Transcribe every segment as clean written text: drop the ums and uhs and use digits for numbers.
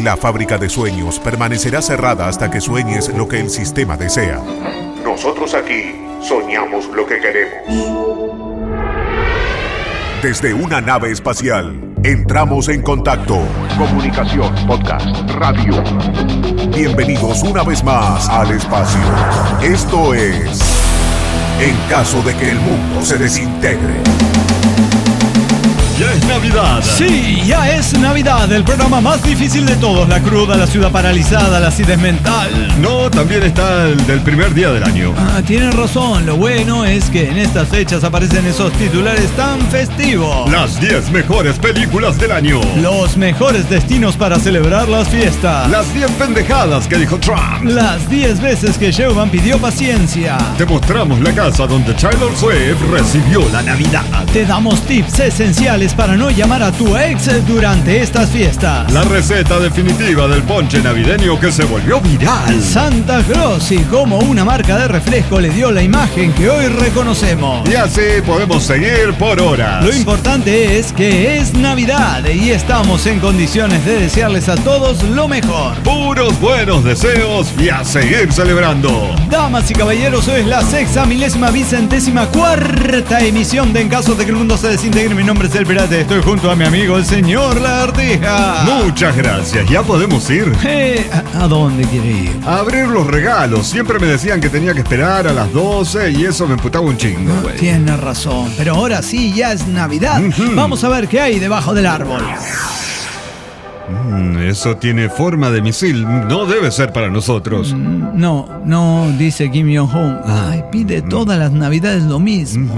La fábrica de sueños permanecerá cerrada hasta que sueñes lo que el sistema desea. Nosotros aquí soñamos lo que queremos. Desde una nave espacial, entramos en contacto. Comunicación, podcast, radio. Bienvenidos una vez más al espacio. Esto es En caso de que el mundo se desintegre. Ya es Navidad. Sí, ya es Navidad, el programa más difícil de todos. La cruda, la ciudad paralizada, la acidez mental. No, también está el del primer día del año. Tienen razón. Lo bueno es que en estas fechas aparecen esos titulares tan festivos. Las 10 mejores películas del año. Los mejores destinos para celebrar las fiestas. Las 10 pendejadas que dijo Trump. Las 10 veces que Showman pidió paciencia. Te mostramos la casa donde Taylor Swift recibió la Navidad. Te damos tips esenciales para no llamar a tu ex durante estas fiestas. La receta definitiva del ponche navideño que se volvió viral. Santa Claus y cómo una marca de refresco le dio la imagen que hoy reconocemos. Y así podemos seguir por horas. Lo importante es que es Navidad y estamos en condiciones de desearles a todos lo mejor. Puros buenos deseos y a seguir celebrando. Damas y caballeros, hoy es la 6.000.024ª emisión de En caso de que el mundo se desintegre. Mi nombre es El Pirata. Estoy junto a mi amigo el señor Lagartija. Muchas gracias, ya podemos ir. ¿A dónde quiere ir? A abrir los regalos. Siempre me decían que tenía que esperar a las 12 y eso me emputaba un chingo, güey. Tiene razón, pero ahora sí, ya es Navidad. Vamos a ver qué hay debajo del árbol. Eso tiene forma de misil. No debe ser para nosotros. No, dice Kim Jong-un. Ay, pide todas las Navidades lo mismo.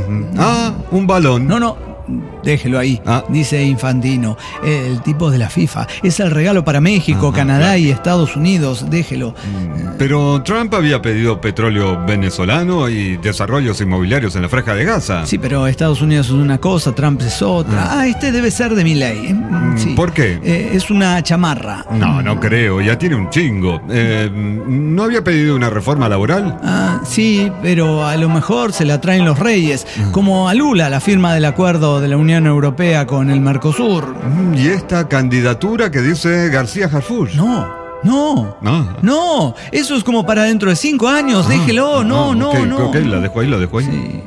Un balón. No, déjelo ahí. Dice Infantino, el tipo de la FIFA. Es el regalo para México, Canadá y Estados Unidos. Déjelo. Pero Trump había pedido petróleo venezolano y desarrollos inmobiliarios en la Franja de Gaza. Sí, pero Estados Unidos es una cosa, Trump es otra. Este debe ser de Milei. Sí. ¿Por qué? Es una chamarra. No creo. Ya tiene un chingo. ¿No había pedido una reforma laboral? Sí, pero a lo mejor se la traen los reyes. Como a Lula, la firma del acuerdo de la Unión Europea con el Mercosur. ¿Y esta candidatura que dice García Harfuch? No, eso es como para dentro de 5 años, déjelo, no. Ok, la dejo ahí. Sí.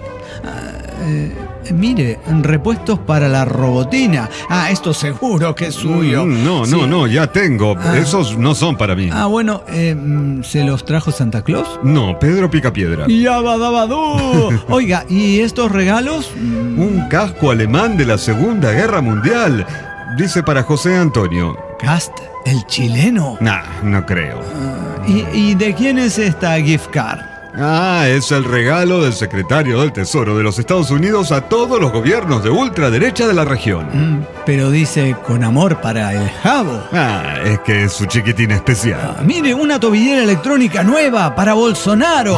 Mire, repuestos para la robotina. Esto seguro que es suyo. No, ya tengo. Esos no son para mí. Bueno, ¿se los trajo Santa Claus? No, Pedro Picapiedra. ¡Yabadabadú! Oiga, ¿y estos regalos? Un casco alemán de la Segunda Guerra Mundial. Dice para José Antonio. ¿Gast, el chileno? No creo. ¿Y de quién es esta gift card? Es el regalo del secretario del Tesoro de los Estados Unidos a todos los gobiernos de ultraderecha de la región. Pero dice con amor para el jabo. Es que es su chiquitín especial. Mire, una tobillera electrónica nueva para Bolsonaro.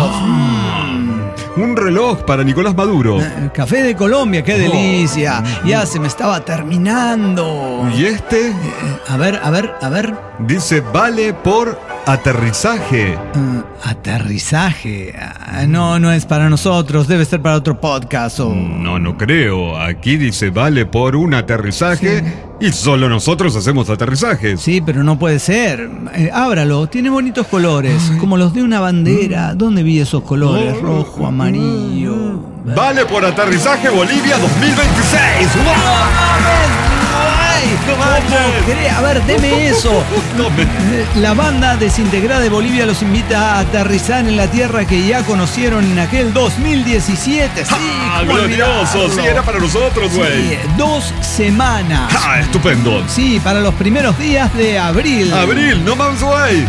Un reloj para Nicolás Maduro. Café de Colombia, qué delicia. Ya se me estaba terminando. ¿Y este? A ver. Dice vale por aterrizaje. ¿Aterrizaje? No es para nosotros, debe ser para otro podcast o... No creo. Aquí dice vale por un aterrizaje y solo nosotros hacemos aterrizajes. Sí, pero no puede ser. Ábralo, tiene bonitos colores, como los de una bandera. ¿Dónde vi esos colores? Rojo, amarillo... Vale por aterrizaje Bolivia 2026. A ver, deme eso. La banda desintegrada de Bolivia los invita a aterrizar en la tierra que ya conocieron en aquel 2017. Sí, glorioso. Sí, era para nosotros, güey. Sí, 2 semanas. Estupendo. Sí, para los primeros días de abril. No mames, güey.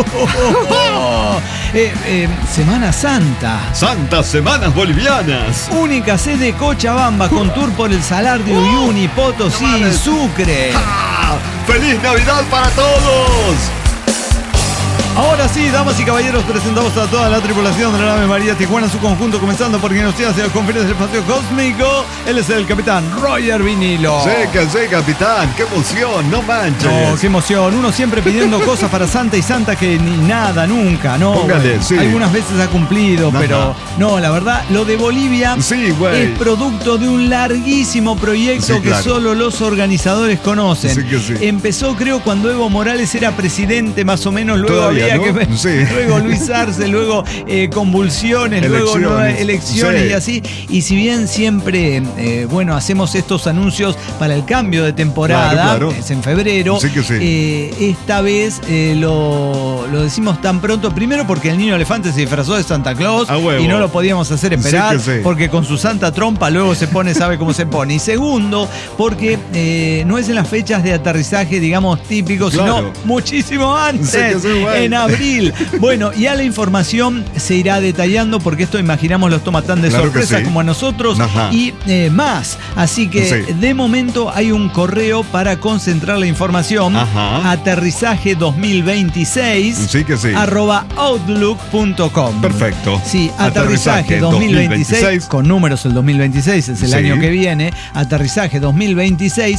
Semana Santa. Santas Semanas Bolivianas. Única sede Cochabamba con tour por el Salar de Uyuni, Potosí y Sucre. ¡Feliz Navidad para todos! Ahora sí, damas y caballeros, presentamos a toda la tripulación de la nave María Tijuana en su conjunto, comenzando por quien nos tiene hacia las conferencias del espacio cósmico. Él es el capitán Roger Vinilo. Sí, capitán, qué emoción, no manches. No, qué emoción, uno siempre pidiendo cosas para Santa y Santa que ni nada, nunca, ¿no? Póngale, sí. Algunas veces ha cumplido, Ajá. pero no, la verdad, lo de Bolivia Sí, güey. es producto de un larguísimo proyecto Sí, claro. que solo los organizadores conocen. Sí que sí. Empezó, creo, cuando Evo Morales era presidente, más o menos, luego Todavía, había ¿no? que ver. Sí. Luego Luis Arce, luego convulsiones, luego nuevas elecciones sí. y así. Y si bien siempre, hacemos estos anuncios para el cambio de temporada, Claro. es en febrero, Sí que sí. esta vez lo decimos tan pronto, primero porque el niño elefante se disfrazó de Santa Claus A huevo. y no lo podíamos hacer esperar, Sí que sí. porque con su santa trompa luego se pone, sabe cómo se pone. Y segundo, porque no es en las fechas de aterrizaje, digamos, típicos, Claro. sino muchísimo antes, Sí que sí, güey. en abril. Bueno, ya la información se irá detallando porque esto imaginamos los toma tan de Claro que sorpresa sí. como a nosotros. Ajá. Y más. Así que Sí. de momento hay un correo para concentrar la información. Ajá. Aterrizaje 2026 Sí que sí. @outlook.com. Perfecto. Sí, aterrizaje 2026 con números el 2026 es el Sí. año que viene. Aterrizaje 2026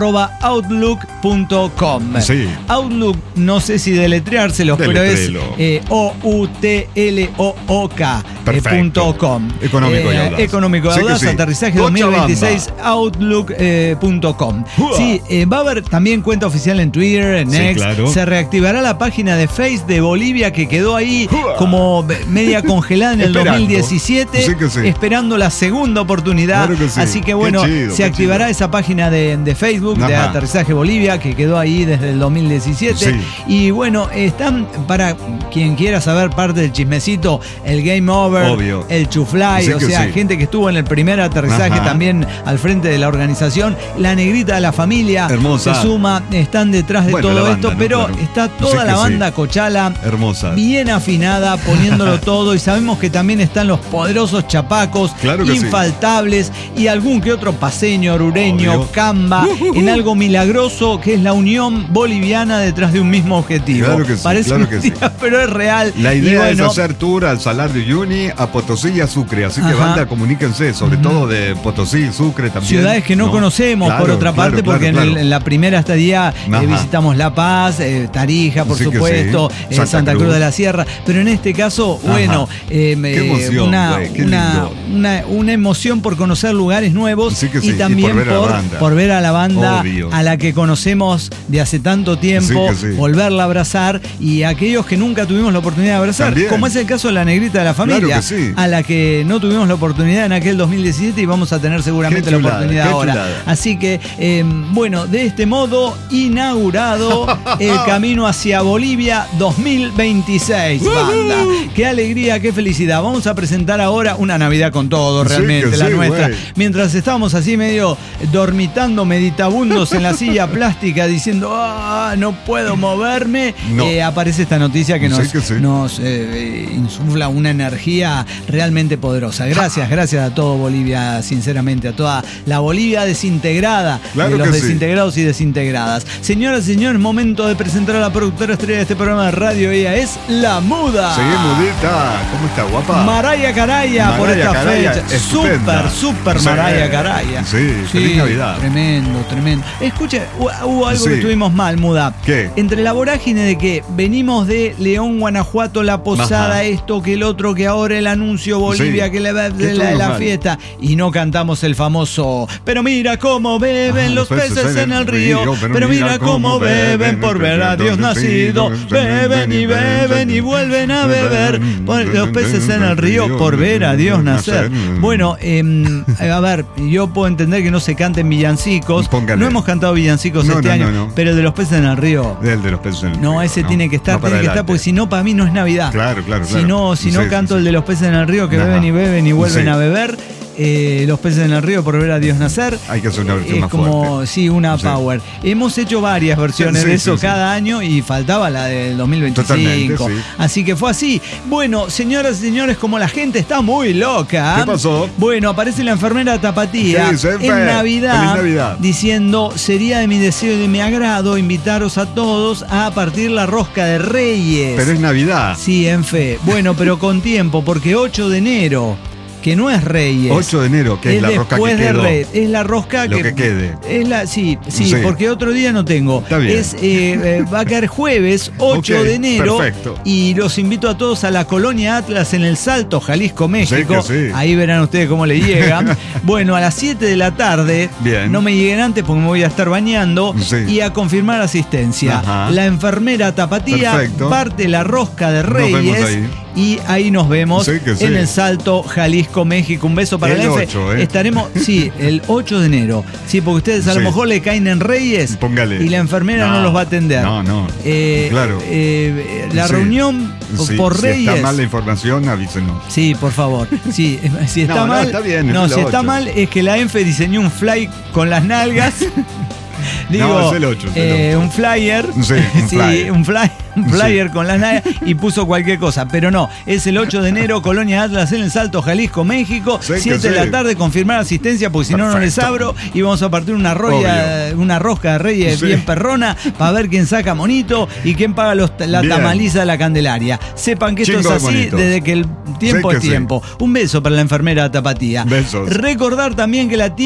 @outlook.com. Sí. Outlook, no sé si deletreárselos, pero es Deletréelo. OUTLOOK. Perfecto. .com. Económico y audaz. Económico y Sí que audaz, sí. aterrizaje Cochabamba. 2026 outlook.com. Uah. Sí, va a haber también cuenta oficial en Twitter, en Sí, X. claro. Se reactivará la página de Face de Bolivia que quedó ahí Uah. como media congelada en el Esperando. 2017, Sí que sí. esperando la segunda oportunidad. Claro que sí. Así que Qué bueno, chido, se qué activará chido. esa página de Facebook de Ajá. Aterrizaje Bolivia que quedó ahí desde el 2017. Sí. Y bueno, están, para quien quiera saber parte del chismecito, el Game Over, Obvio. el Chufly, Sí o que sea, sí. gente que estuvo en el primer aterrizaje Ajá. también al frente de la organización, la negrita de la familia Hermosa. se suma, están detrás de Bueno, todo la banda, esto, ¿no? pero Claro. está Sí toda que la sí. banda Cochala Hermosa. bien afinada, poniéndolo todo, y sabemos que también están los poderosos chapacos, Claro que sí. infaltables, y algún que otro paseño, orureño, Obvio. camba, en algo milagroso que es la unión boliviana detrás de un mismo objetivo. Claro que sí, Parece claro que mentira, pero es real. La Y idea bueno, es hacer tour al Salar de Uyuni, a Potosí y a Sucre. Así que, Ajá. banda, comuníquense, sobre todo de Potosí y Sucre también. ciudades que no conocemos, Claro, por otra claro, parte, claro, porque claro. en la primera estadía Ajá. visitamos La Paz, Tarija, por Sí que supuesto, sí. Santa Cruz de la Sierra, pero en este caso, Ajá. bueno, Qué emoción, güey, qué lindo. una emoción por conocer lugares nuevos Sí que sí, y y también por ver a la banda. por ver a la banda Obvio. a la que conocemos de hace tanto tiempo, Sí que sí. volverla a abrazar, y aquellos que nunca tuvimos la oportunidad de abrazar, También. como es el caso de la negrita de la familia, Claro que sí. a la que no tuvimos la oportunidad en aquel 2017 y vamos a tener seguramente Qué la chulada, oportunidad qué ahora. chulada. Así que, de este modo, inaugurado el camino hacia Bolivia 2026, banda. Qué alegría, qué felicidad. Vamos a presentar ahora una Navidad con todo, Sí realmente, que la sí, nuestra. güey. Mientras estábamos así medio dormitando, meditabundos en la silla plástica, diciendo, no puedo moverme, No. aparece esta noticia que Sí nos, que sí. nos insufla una energía realmente poderosa. Gracias a todo Bolivia, sinceramente, a toda la Bolivia desintegrada, Claro de los que sí. desintegrados y desintegradas. Señoras y señores, momento de presentar a la productora estrella de este programa de radio. Ella es La Muda. Seguí, mudita. ¿Cómo está, guapa? Maraya Caraya por Maraya esta Caraya, fecha. estupenda. Super Sí. Maraya Caraya. Sí, feliz Navidad. Tremendo. Escuche, hubo algo Sí. que tuvimos mal, Muda. ¿Qué? Entre la vorágine de que venimos de León, Guanajuato, la posada, Ajá. esto, que el otro, que ahora el anuncio Bolivia, Sí. que la ¿Qué de la tuvimos mal? fiesta, y no cantamos el famoso pero mira cómo beben los peces en el río, pero mira cómo beben por ver a Dios nacido, beben y vuelven a beber por los peces en el río por ver a Dios nacer. Bueno, a ver, yo puedo entender que no se canten villancicos. Póngale. No hemos cantado villancicos No, este no, año, no, no. pero el de los peces en el río. El de los peces en el No, río, ese tiene que estar, Va para adelante. porque si no, para mí no es Navidad. Claro. Si no Sí, canto sí, el de sí. los peces en el río, que Ajá. beben y vuelven Sí. a beber. Los peces en el río por ver a Dios nacer. Hay que hacer una versión es más como, fuerte. Sí, una power. Hemos hecho varias versiones de eso cada año y faltaba la del 2025. Totalmente, sí. Así que fue así. Bueno, señoras y señores, como la gente está muy loca. ¿Qué pasó? Bueno, aparece la enfermera Tapatía en Navidad, Feliz Navidad, diciendo: sería de mi deseo y de mi agrado invitaros a todos a partir la rosca de Reyes. Pero es Navidad. Sí, en fe. Bueno, pero con tiempo, porque 8 de enero, que no es Reyes. 8 de enero, que es la rosca que quedó. Es la rosca lo que quede. Es la, sí, porque otro día no tengo. Está bien. Va a caer jueves 8 de enero. Perfecto. Y los invito a todos a la Colonia Atlas en El Salto, Jalisco, México. Sí. Ahí verán ustedes cómo le llegan. Bueno, a las 7 de la tarde. Bien. No me lleguen antes porque me voy a estar bañando. Sí. Y a confirmar asistencia. Ajá. La enfermera Tapatía parte la rosca de Reyes. Nos vemos ahí. Y ahí nos vemos en El Salto, Jalisco, México. Un beso para el ENFE. 8, Estaremos, el 8 de enero. Sí, porque ustedes a lo mejor le caen en Reyes. Póngale. Y la enfermera no los va a atender. No. Claro. La reunión por Reyes. Si está mal la información, avísenos. Sí, por favor. Sí, si está mal. Está bien, si está mal es que la ENFE diseñó un fly con las nalgas. Digo, es el 8. Un flyer. Sí, un flyer con las nalgas y puso cualquier cosa. Pero no, es el 8 de enero, Colonia Atlas en El Salto, Jalisco, México. 7 de la tarde, confirmar asistencia, porque si no les abro. Y vamos a partir una rosca de Reyes bien perrona para ver quién saca monito y quién paga la tamaliza de la Candelaria. Sepan que esto es así desde que el tiempo es tiempo. Un beso para la enfermera Tapatía. Besos. Recordar también que la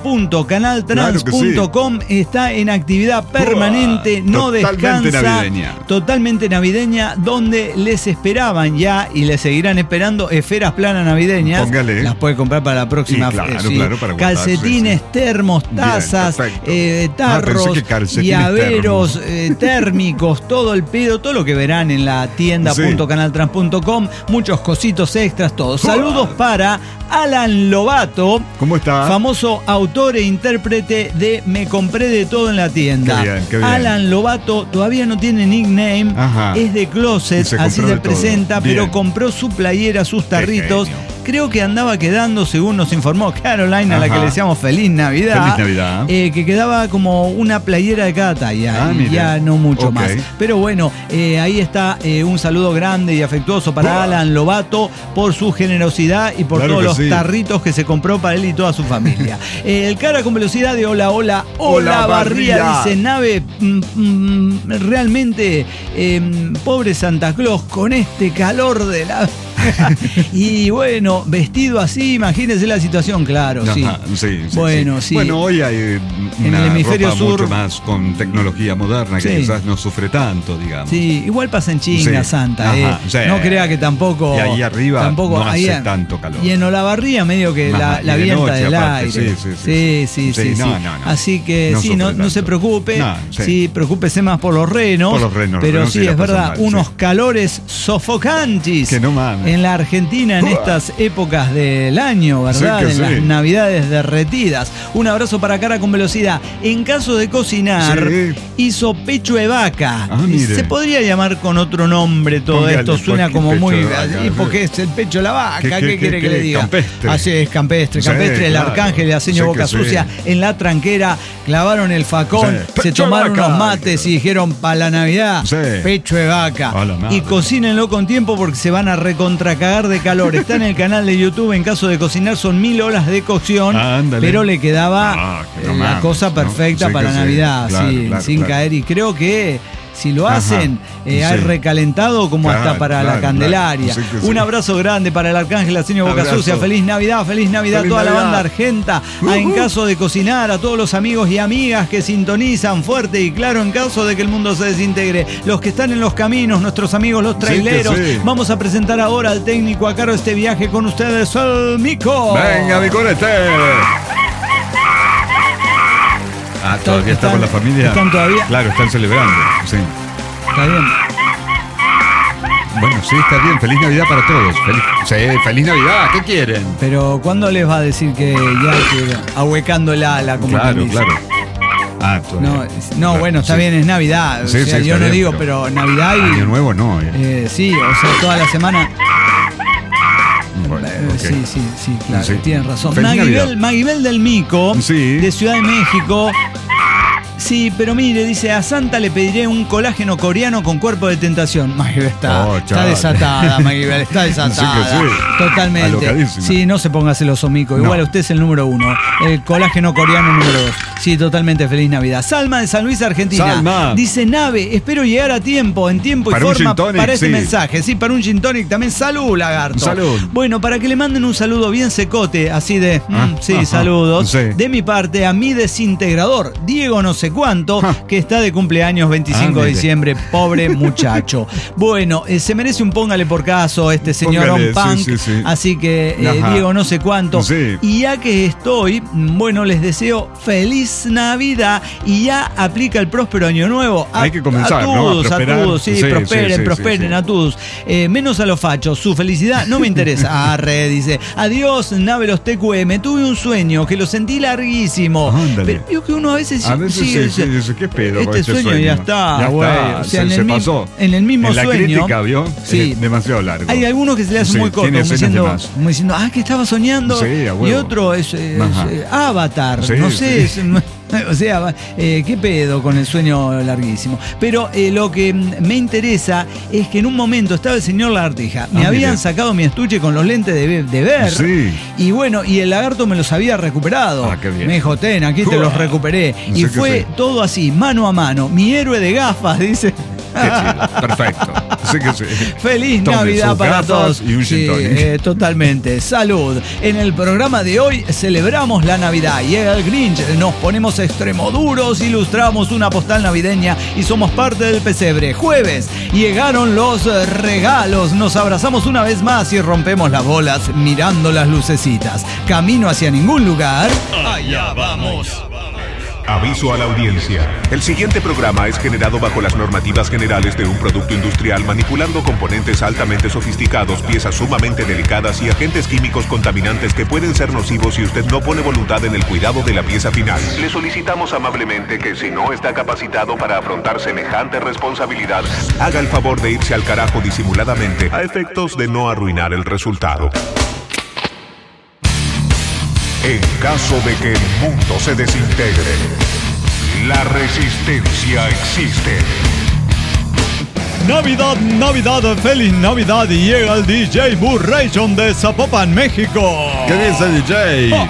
tienda.canaltrans.com está en actividad permanente, no descansa. Totalmente navideña, donde les esperaban ya y les seguirán esperando esferas planas navideñas. Póngale. Las puede comprar para la próxima. Claro, para calcetines, termos, tazas, tarros, llaveros, térmicos, todo el pedo, todo lo que verán en la tienda.canaltrans.com. Muchos cositos extras, todos. Saludos para Alan Lobato. ¿Cómo está? Famoso autor e intérprete de Me compré de todo en la tienda. Qué bien. Alan Lobato todavía no tiene nickname. Ajá. Es de Closet, así se presenta, pero compró su playera, sus tarritos. Creo que andaba quedando, según nos informó Caroline, a la que le decíamos Feliz Navidad. Feliz Navidad. Que quedaba como una playera de cada talla. Y ya no mucho más. Pero bueno, ahí está un saludo grande y afectuoso para Alan Lobato por su generosidad y por todos los tarritos que se compró para él y toda su familia. El cara con velocidad de hola Barría dice: nave, realmente pobre Santa Claus con este calor de la... Y bueno, vestido así, imagínense la situación, claro. Bueno, hoy hay en el hemisferio sur mucho más con tecnología moderna que quizás no sufre tanto, digamos. Sí, igual pasa en China, Santa. No crea que tampoco. Y ahí arriba no hace tanto calor. Y en Olavarría medio que la vienta del aire. Sí. No. Así que no se preocupe. Sí, preocúpese más por los renos. Pero sí, es verdad, unos calores sofocantes. Que no mames. En la Argentina en estas épocas del año, ¿verdad? En las navidades derretidas. Un abrazo para Cara con Velocidad. En caso de cocinar, hizo pecho de vaca. Se podría llamar con otro nombre todo esto. Suena como muy... porque es el pecho de la vaca. ¿Qué quiere que le diga? Campestre. Así es, campestre. El Arcángel y Aseño Boca Sucia en la tranquera. Clavaron el facón, se tomaron unos mates y dijeron: para la Navidad, pecho de vaca. Y cocínenlo con tiempo porque se van a cagar de calor. Está en el canal de YouTube. En caso de cocinar son 1000 horas de cocción, pero le quedaba la cosa perfecta para Navidad, sin caer. Y creo que si lo hacen, hay recalentado como hasta para la Candelaria. Un abrazo grande para el Arcángel Aseño Boca Sucia. Feliz Navidad a toda la banda argenta. En caso de cocinar, a todos los amigos y amigas que sintonizan fuerte y claro, en caso de que el mundo se desintegre. Los que están en los caminos, nuestros amigos los traileros. Vamos a presentar ahora al técnico a cargo de este viaje con ustedes, el Mico. Venga, Micolete. ¿Todavía está con la familia? ¿Están todavía? Claro, están celebrando. Sí. Está bien. Bueno, sí, está bien. Feliz Navidad para todos. Feliz Navidad. ¿Qué quieren? Pero ¿cuándo les va a decir que ya ahuecando el ala? Como claro. Bueno, está bien, es Navidad. Yo no digo, pero Navidad y... Año Nuevo no. Sí, toda la semana... Bueno, okay. Sí, claro, sí. Tienen razón. Maguibel del Mico, de Ciudad de México. Sí, pero mire, dice, a Santa le pediré un colágeno coreano con cuerpo de tentación. Maguibel está desatada, Maguibel, está desatada. Sí. Totalmente. Alocadísima. Sí, no se ponga celoso, Mico. Igual usted es el número 1. El colágeno coreano número 2. Sí, totalmente. Feliz Navidad. Salma de San Luis, Argentina. Salma. Dice, Nave, espero llegar a tiempo, en tiempo y forma para este mensaje. Sí, para un gin tonic también. Salud, lagarto. Salud. Bueno, para que le manden un saludo bien secote, así de, saludos. Sí. De mi parte, a mi desintegrador, Diego no sé cuánto, que está de cumpleaños 25 de diciembre, pobre muchacho. Bueno, se merece un póngale por caso este señorón punk, así que Diego no sé cuánto. Sí. Y ya que estoy, bueno, les deseo feliz Navidad y ya aplica el próspero año nuevo. Hay que comenzar, a todos, prosperen a todos. Menos a los fachos, su felicidad no me interesa. Arre, dice, adiós, Navelos TQM, tuve un sueño que lo sentí larguísimo. Pero yo que uno a veces ¿qué pedo este sueño? Ya está, güey. O sea, se pasó. En el mismo sueño. La crítica, ¿vio? Sí. Demasiado largo. Hay algunos que se le hacen muy corto, como diciendo, que estaba soñando. Sí, y otro es Avatar. No sé. O sea, qué pedo con el sueño larguísimo. Pero lo que me interesa es que en un momento estaba el señor Lagartija. Me habían sacado mi estuche con los lentes de ver. Sí. Y bueno, y el lagarto me los había recuperado. Qué bien. Me dijo, ten, aquí te los recuperé. Y fue todo así, mano a mano. Mi héroe de gafas, dice. Qué chido. Perfecto. Sí. Feliz Navidad para todos. Y un gin tonic. Totalmente. Salud. En el programa de hoy celebramos la Navidad. Llega el Grinch, nos ponemos extremoduros, ilustramos una postal navideña y somos parte del pesebre. Jueves, llegaron los regalos. Nos abrazamos una vez más y rompemos las bolas mirando las lucecitas. Camino hacia ningún lugar. Allá vamos. Aviso a la audiencia. El siguiente programa es generado bajo las normativas generales de un producto industrial manipulando componentes altamente sofisticados, piezas sumamente delicadas y agentes químicos contaminantes que pueden ser nocivos si usted no pone voluntad en el cuidado de la pieza final. Le solicitamos amablemente que si no está capacitado para afrontar semejante responsabilidad, haga el favor de irse al carajo disimuladamente a efectos de no arruinar el resultado. En caso de que el mundo se desintegre, la resistencia existe. Navidad, feliz Navidad y llega el DJ Burration de Zapopan, México. ¿Qué dice DJ?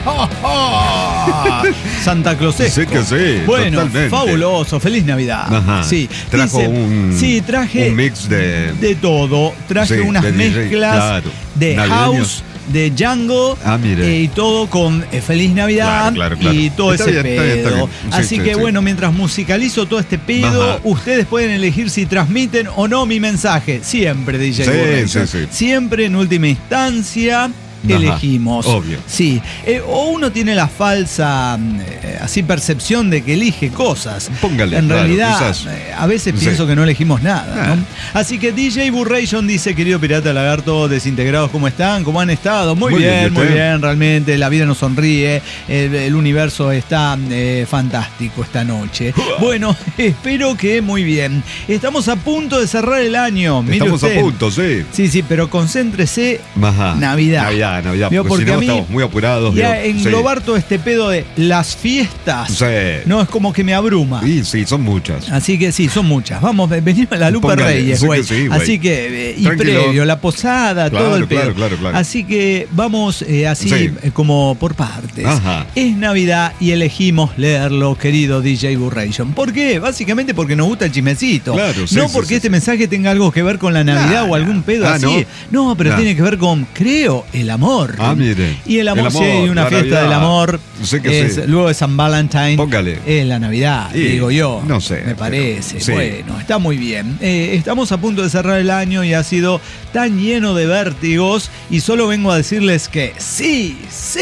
Santa Claus. Sí que sí. Bueno, totalmente. Fabuloso, feliz Navidad. Ajá. Sí. Trajo traje un mix de todo. Traje unas mezclas de house, de Django y todo con Feliz Navidad claro. Y todo está ese pedo. Está bien. Así que bueno, mientras musicalizo todo este pedo, ustedes pueden elegir si transmiten o no mi mensaje. Siempre, DJ. Sí. Siempre en última instancia. Elegimos. Obvio. Sí. O uno tiene la falsa así percepción de que elige cosas. Póngale. En realidad, a veces pienso que no elegimos nada, ¿no? Así que DJ Burration dice, querido Pirata Lagarto, desintegrados, ¿cómo están? ¿Cómo han estado? Muy bien, realmente. La vida nos sonríe. El universo está fantástico esta noche. Bueno, espero que muy bien. Estamos a punto de cerrar el año. Estamos a punto, sí. Sí, pero concéntrese. Navidad, porque si no estamos muy apurados. Ya englobar todo este pedo de las fiestas, no es como que me abruma. Sí, son muchas. Así que sí, son muchas. Vamos, venimos a la Lupa Reyes, güey. Así que, y previo, la posada, todo el pedo. Claro. Así que vamos así como por partes. Es Navidad y elegimos leerlo, querido DJ Burration. ¿Por qué? Básicamente porque nos gusta el chismecito. No porque este mensaje tenga algo que ver con la Navidad o algún pedo así. No, pero tiene que ver con, creo, el amor. Mire. Y el amor, sí, una fiesta del amor. Luego de San Valentín. Póngale. Es la Navidad, digo yo. No sé. Me parece. Bueno, está muy bien. Estamos a punto de cerrar el año y ha sido tan lleno de vértigos. Y solo vengo a decirles que sí,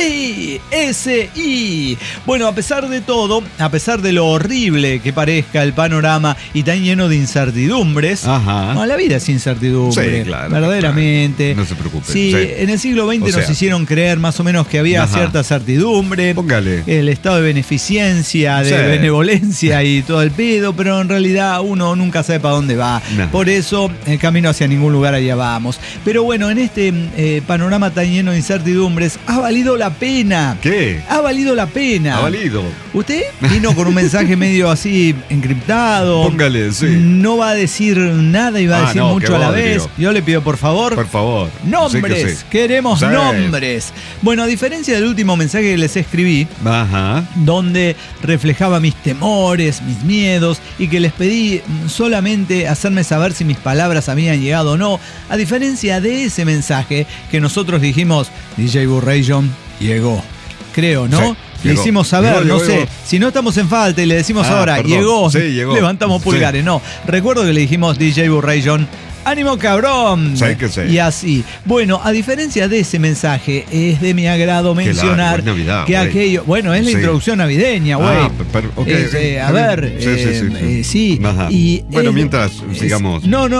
S.I. Bueno, a pesar de todo, a pesar de lo horrible que parezca el panorama y tan lleno de incertidumbres. No, la vida es incertidumbre. Sí, claro. Verdaderamente. Claro. No se preocupe. Sí, en el siglo XX Realmente nos hicieron creer más o menos que había cierta certidumbre. Póngale. El estado de beneficencia, de benevolencia y todo el pedo, pero en realidad uno nunca sabe para dónde va. Por eso, el camino hacia ningún lugar allá vamos. Pero bueno, en este panorama tan lleno de incertidumbres, ha valido la pena. ¿Qué? Ha valido la pena. Ha valido. Usted vino con un mensaje medio así encriptado. Póngale, sí. No va a decir nada y va a decir mucho a la vez. Yo le pido, por favor. Por favor. Nombres. Sí. Queremos nombres. Bueno, a diferencia del último mensaje que les escribí, donde reflejaba mis temores, mis miedos, y que les pedí solamente hacerme saber si mis palabras habían llegado o no, a diferencia de ese mensaje que nosotros dijimos, DJ Burration llegó. Creo, ¿no? Le hicimos saber, llegó. Si no estamos en falta y le decimos ahora, perdón. Llegó, levantamos pulgares. No, recuerdo que le dijimos DJ Burration, ¡ánimo, cabrón! Y así. Bueno, a diferencia de ese mensaje, es de mi agrado mencionar Navidad, que aquello... Bueno, es la introducción navideña, güey. A ver, sí. Y bueno, mientras sigamos... No.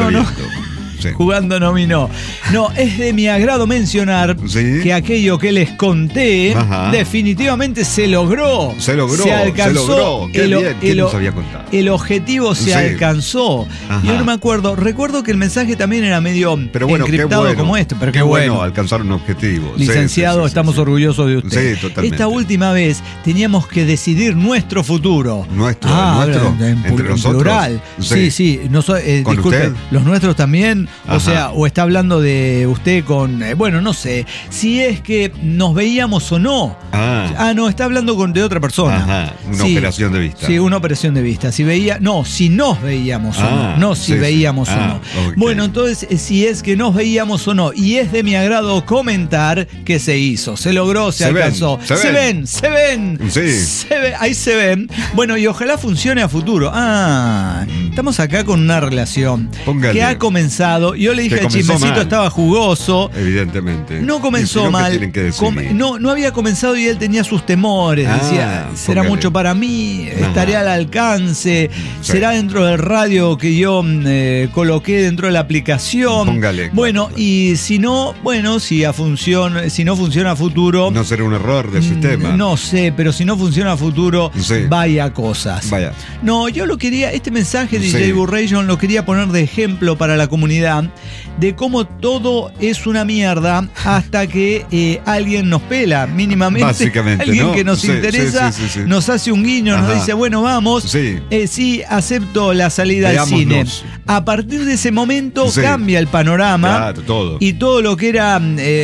Jugando nominó. No, es de mi agrado mencionar que aquello que les conté definitivamente se logró. Se alcanzó. Qué bien. ¿Quién nos había contado? El objetivo se alcanzó. Yo no me acuerdo. Recuerdo que el mensaje también era medio encriptado como esto. Pero qué bueno. Alcanzar un objetivo. Licenciado, estamos orgullosos de usted. Sí, totalmente. Esta última vez teníamos que decidir nuestro futuro. Nuestro. En plural. Sí. ¿Con disculpe, usted? Los nuestros también. O sea, o está hablando de usted con... bueno, no sé. Si es que nos veíamos o no. No, está hablando de otra persona. Una operación de vista. Sí, una operación de vista. Si nos veíamos o no. No si veíamos o no. Okay. Bueno, entonces, si es que nos veíamos o no. Y es de mi agrado comentar que se hizo. Se logró, se alcanzó. Se ven. Sí. Ahí se ven. Bueno, y ojalá funcione a futuro. Estamos acá con una relación que ha comenzado... Yo le dije, el chismecito estaba jugoso. Evidentemente. No comenzó mal. No había comenzado y él tenía sus temores. Decía, será mucho para mí, estaré al alcance, será dentro del radio que yo coloqué dentro de la aplicación. Póngale. Bueno, y si no, si no funciona a futuro. No será un error del sistema. No sé, pero si no funciona a futuro, vaya cosas. No, yo lo quería, este mensaje de DJ Burration lo quería poner de ejemplo para la comunidad de cómo todo es una mierda hasta que alguien nos pela mínimamente. Básicamente, alguien que nos interesa, nos hace un guiño, nos dice, bueno, vamos. Sí, acepto la salida al cine. A partir de ese momento cambia el panorama. Todo. Y todo lo que era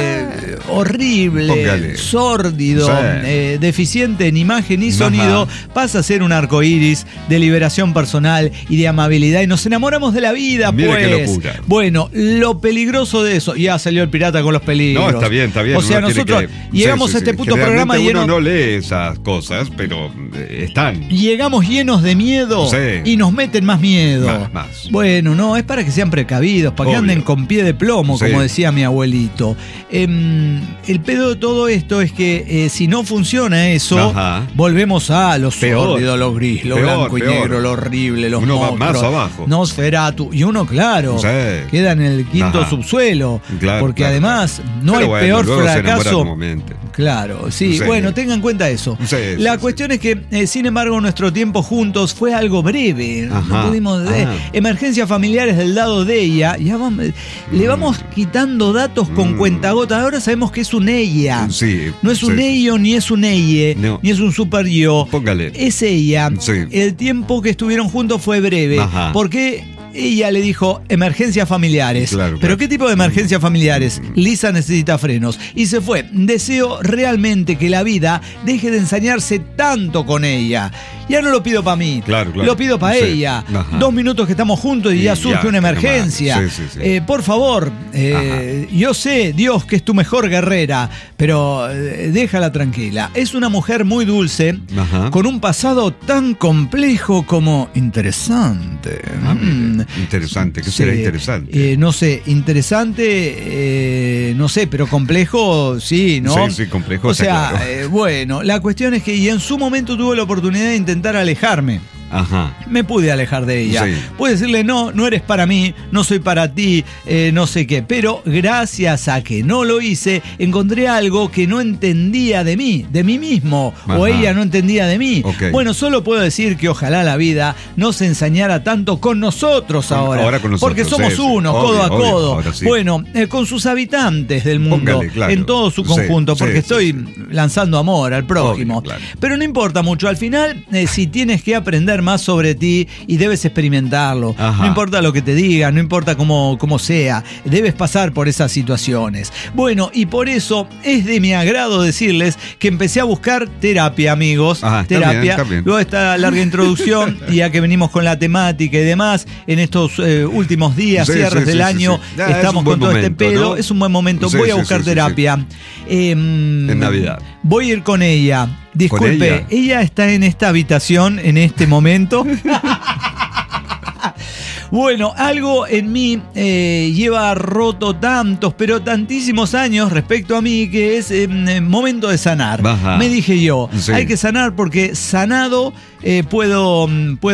horrible, sórdido, deficiente en imagen y sonido, pasa a ser un arcoíris de liberación personal y de amabilidad. Y nos enamoramos de la vida, Mire pues. Qué locura. Bueno, lo peligroso de eso, ya salió el pirata con los peligros. No, está bien. O sea, nosotros llegamos a este puto programa lleno... Uno no lee esas cosas, pero están. Llegamos llenos de miedo y nos meten más miedo. Más. Bueno, no, es para que sean precavidos, para que anden con pie de plomo, como decía mi abuelito. El pedo de todo esto es que si no funciona eso, volvemos a lo sórdido, lo gris, lo blanco y negro, lo horrible, los uno monstruos. va más abajo. Nosferatu. Y uno, claro, queda en el quinto subsuelo. Porque además no hay peor fracaso. Claro, bueno, tengan en cuenta eso. La cuestión es que, sin embargo, nuestro tiempo juntos fue algo breve. No pudimos emergencias familiares del lado de ella. Ya le vamos quitando datos con cuentagotas. Ahora sabemos que es un ella. No es un ello, ni es un elle, ni es un super yo. Póngale. Es ella. El tiempo que estuvieron juntos fue breve. Porque ella le dijo emergencias familiares. ¿Pero qué tipo de emergencias familiares? Lisa necesita frenos. Y se fue. Deseo realmente que la vida deje de ensañarse tanto con ella. Ya no lo pido para mí. Lo pido para ella. 2 minutos que estamos juntos y ya surge una emergencia. Por favor, yo sé, Dios, que es tu mejor guerrera, pero déjala tranquila. Es una mujer muy dulce, con un pasado tan complejo como interesante. Interesante, ¿qué será interesante? No sé, interesante, no sé, pero complejo, sí, ¿no? Sí, complejo. O sea, bueno, la cuestión es que y en su momento tuve la oportunidad de intentar alejarme. me pude alejar de ella. Sí. Pude decirle, no eres para mí, no soy para ti, no sé qué. Pero gracias a que no lo hice, encontré algo que no entendía de mí mismo. O ella no entendía de mí. Okay. Bueno, solo puedo decir que ojalá la vida nos ensañara tanto con nosotros ahora. Con nosotros, porque somos uno, codo a codo. Sí. Bueno, con sus habitantes del mundo. Póngale, claro. En todo su conjunto, porque estoy lanzando amor al prójimo. Claro. Pero no importa mucho. Al final, si tienes que aprender más sobre ti y debes experimentarlo. No importa lo que te digan, no importa cómo sea. Debes pasar por esas situaciones. Bueno, y por eso es de mi agrado decirles que empecé a buscar terapia, amigos. Terapia. Está bien. Luego esta larga introducción, y ya que venimos con la temática y demás, en estos últimos días, cierres del año, estamos con todo este pedo. ¿No? Es un buen momento. Voy a buscar terapia. En Navidad. Voy a ir con ella. Disculpe, ella está en esta habitación en este momento. Bueno, algo en mí lleva roto tantísimos años respecto a mí, que es momento de sanar. Me dije yo, hay que sanar porque sanado puedo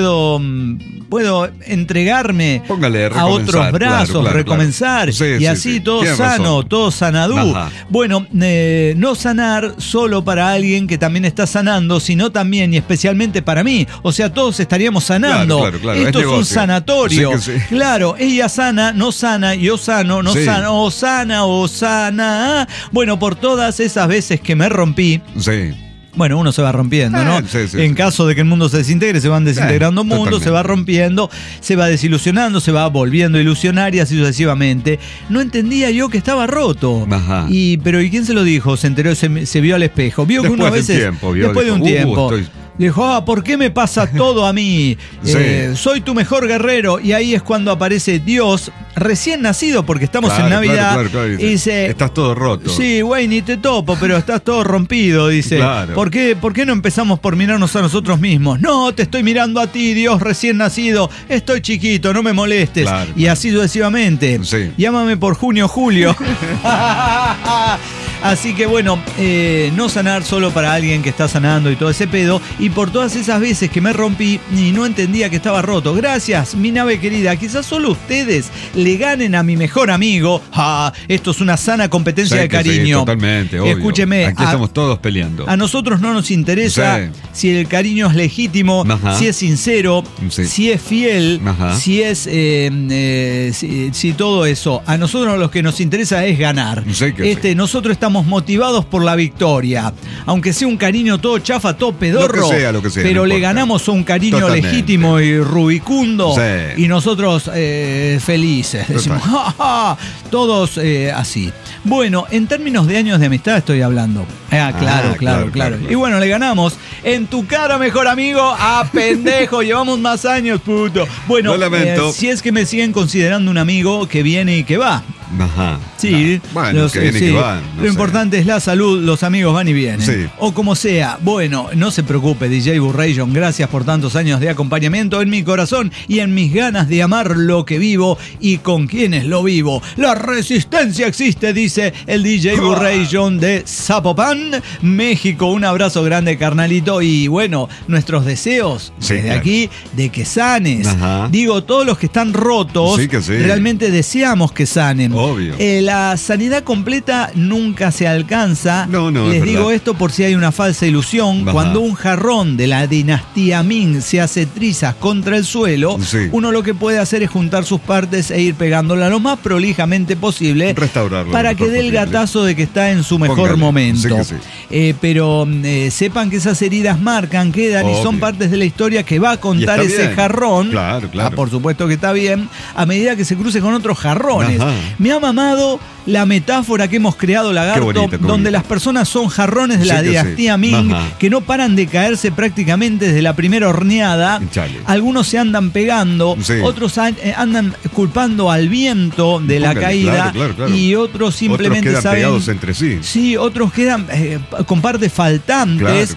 entregarme a otros brazos, recomenzar, y así todo sano, todo sanadú. Bueno, no sanar solo para alguien que también está sanando, sino también y especialmente para mí. O sea, todos estaríamos sanando. Claro. Esto es un sanatorio. Claro, ella sana, no sana, yo sano, no sana, o sana. Bueno, por todas esas veces que me rompí. Bueno, uno se va rompiendo, ¿no? En caso de que el mundo se desintegre, se van desintegrando mundos, se va rompiendo, se va desilusionando, se va volviendo a ilusionar y así sucesivamente. No entendía yo que estaba roto. Pero ¿y quién se lo dijo? Se enteró, se vio al espejo. Vio que uno a veces, después de un tiempo, dijo, ¿por qué me pasa todo a mí? Soy tu mejor guerrero. Y ahí es cuando aparece Dios, recién nacido, porque estamos en Navidad. Y dice, estás todo roto. Sí, güey, ni te topo, pero estás todo rompido, dice. ¿Por qué no empezamos por mirarnos a nosotros mismos? No, te estoy mirando a ti, Dios recién nacido. Estoy chiquito, no me molestes. Y así sucesivamente. Llámame por junio, julio. Así que bueno, no sanar solo para alguien que está sanando y todo ese pedo. Y por todas esas veces que me rompí y no entendía que estaba roto. Gracias, mi nave querida. Quizás solo ustedes le ganen a mi mejor amigo. Esto es una sana competencia de cariño. Sí, totalmente, obvio. Escúcheme. Aquí estamos todos peleando. A nosotros no nos interesa si el cariño es legítimo, si es sincero, si es fiel, si es si todo eso. A nosotros lo que nos interesa es ganar. Nosotros estamos motivados por la victoria. Aunque sea un cariño todo chafa, todo pedorro. Lo que sea, pero le ganamos a un cariño legítimo y rubicundo. Y nosotros felices. Decimos, todos así. Bueno, en términos de años de amistad estoy hablando. Claro. Y bueno, le ganamos. En tu cara, mejor amigo. Pendejo, llevamos más años, puto. Bueno, si es que me siguen considerando un amigo que viene y que va. Sí, bueno, que viene y que va. Lo importante es la salud, los amigos van y vienen. O como sea. Bueno, no se preocupe, DJ Burrayon, gracias por tantos años de acompañamiento en mi corazón y en mis ganas de amar lo que vivo y con quienes lo vivo. La resistencia existe, dice el DJ Burrayon de Zapopan, México. Un abrazo grande, carnalito. Y bueno, nuestros deseos desde aquí de que sanes. Digo, todos los que están rotos, realmente deseamos que sanen. Obvio. La sanidad completa nunca se alcanza. Les digo esto por si hay una falsa ilusión. Cuando un jarrón de la dinastía Ming se hace trizas contra el suelo, uno lo que puede hacer es juntar sus partes e ir pegándola lo más prolijamente posible, restaurarlo para que dé el gatazo de que está en su mejor momento. Pero sepan que esas heridas marcan, quedan y son partes de la historia que va a contar ese jarrón. Claro. Por supuesto que está bien, a medida que se cruce con otros jarrones. Me ha mamado la metáfora que hemos creado, Lagarto, donde las personas son jarrones de la dinastía Ming, que no paran de caerse prácticamente desde la primera horneada. Algunos se andan pegando, otros andan culpando al viento de la caída, y otros simplemente quedan pegados entre sí. Sí, otros quedan con partes faltantes.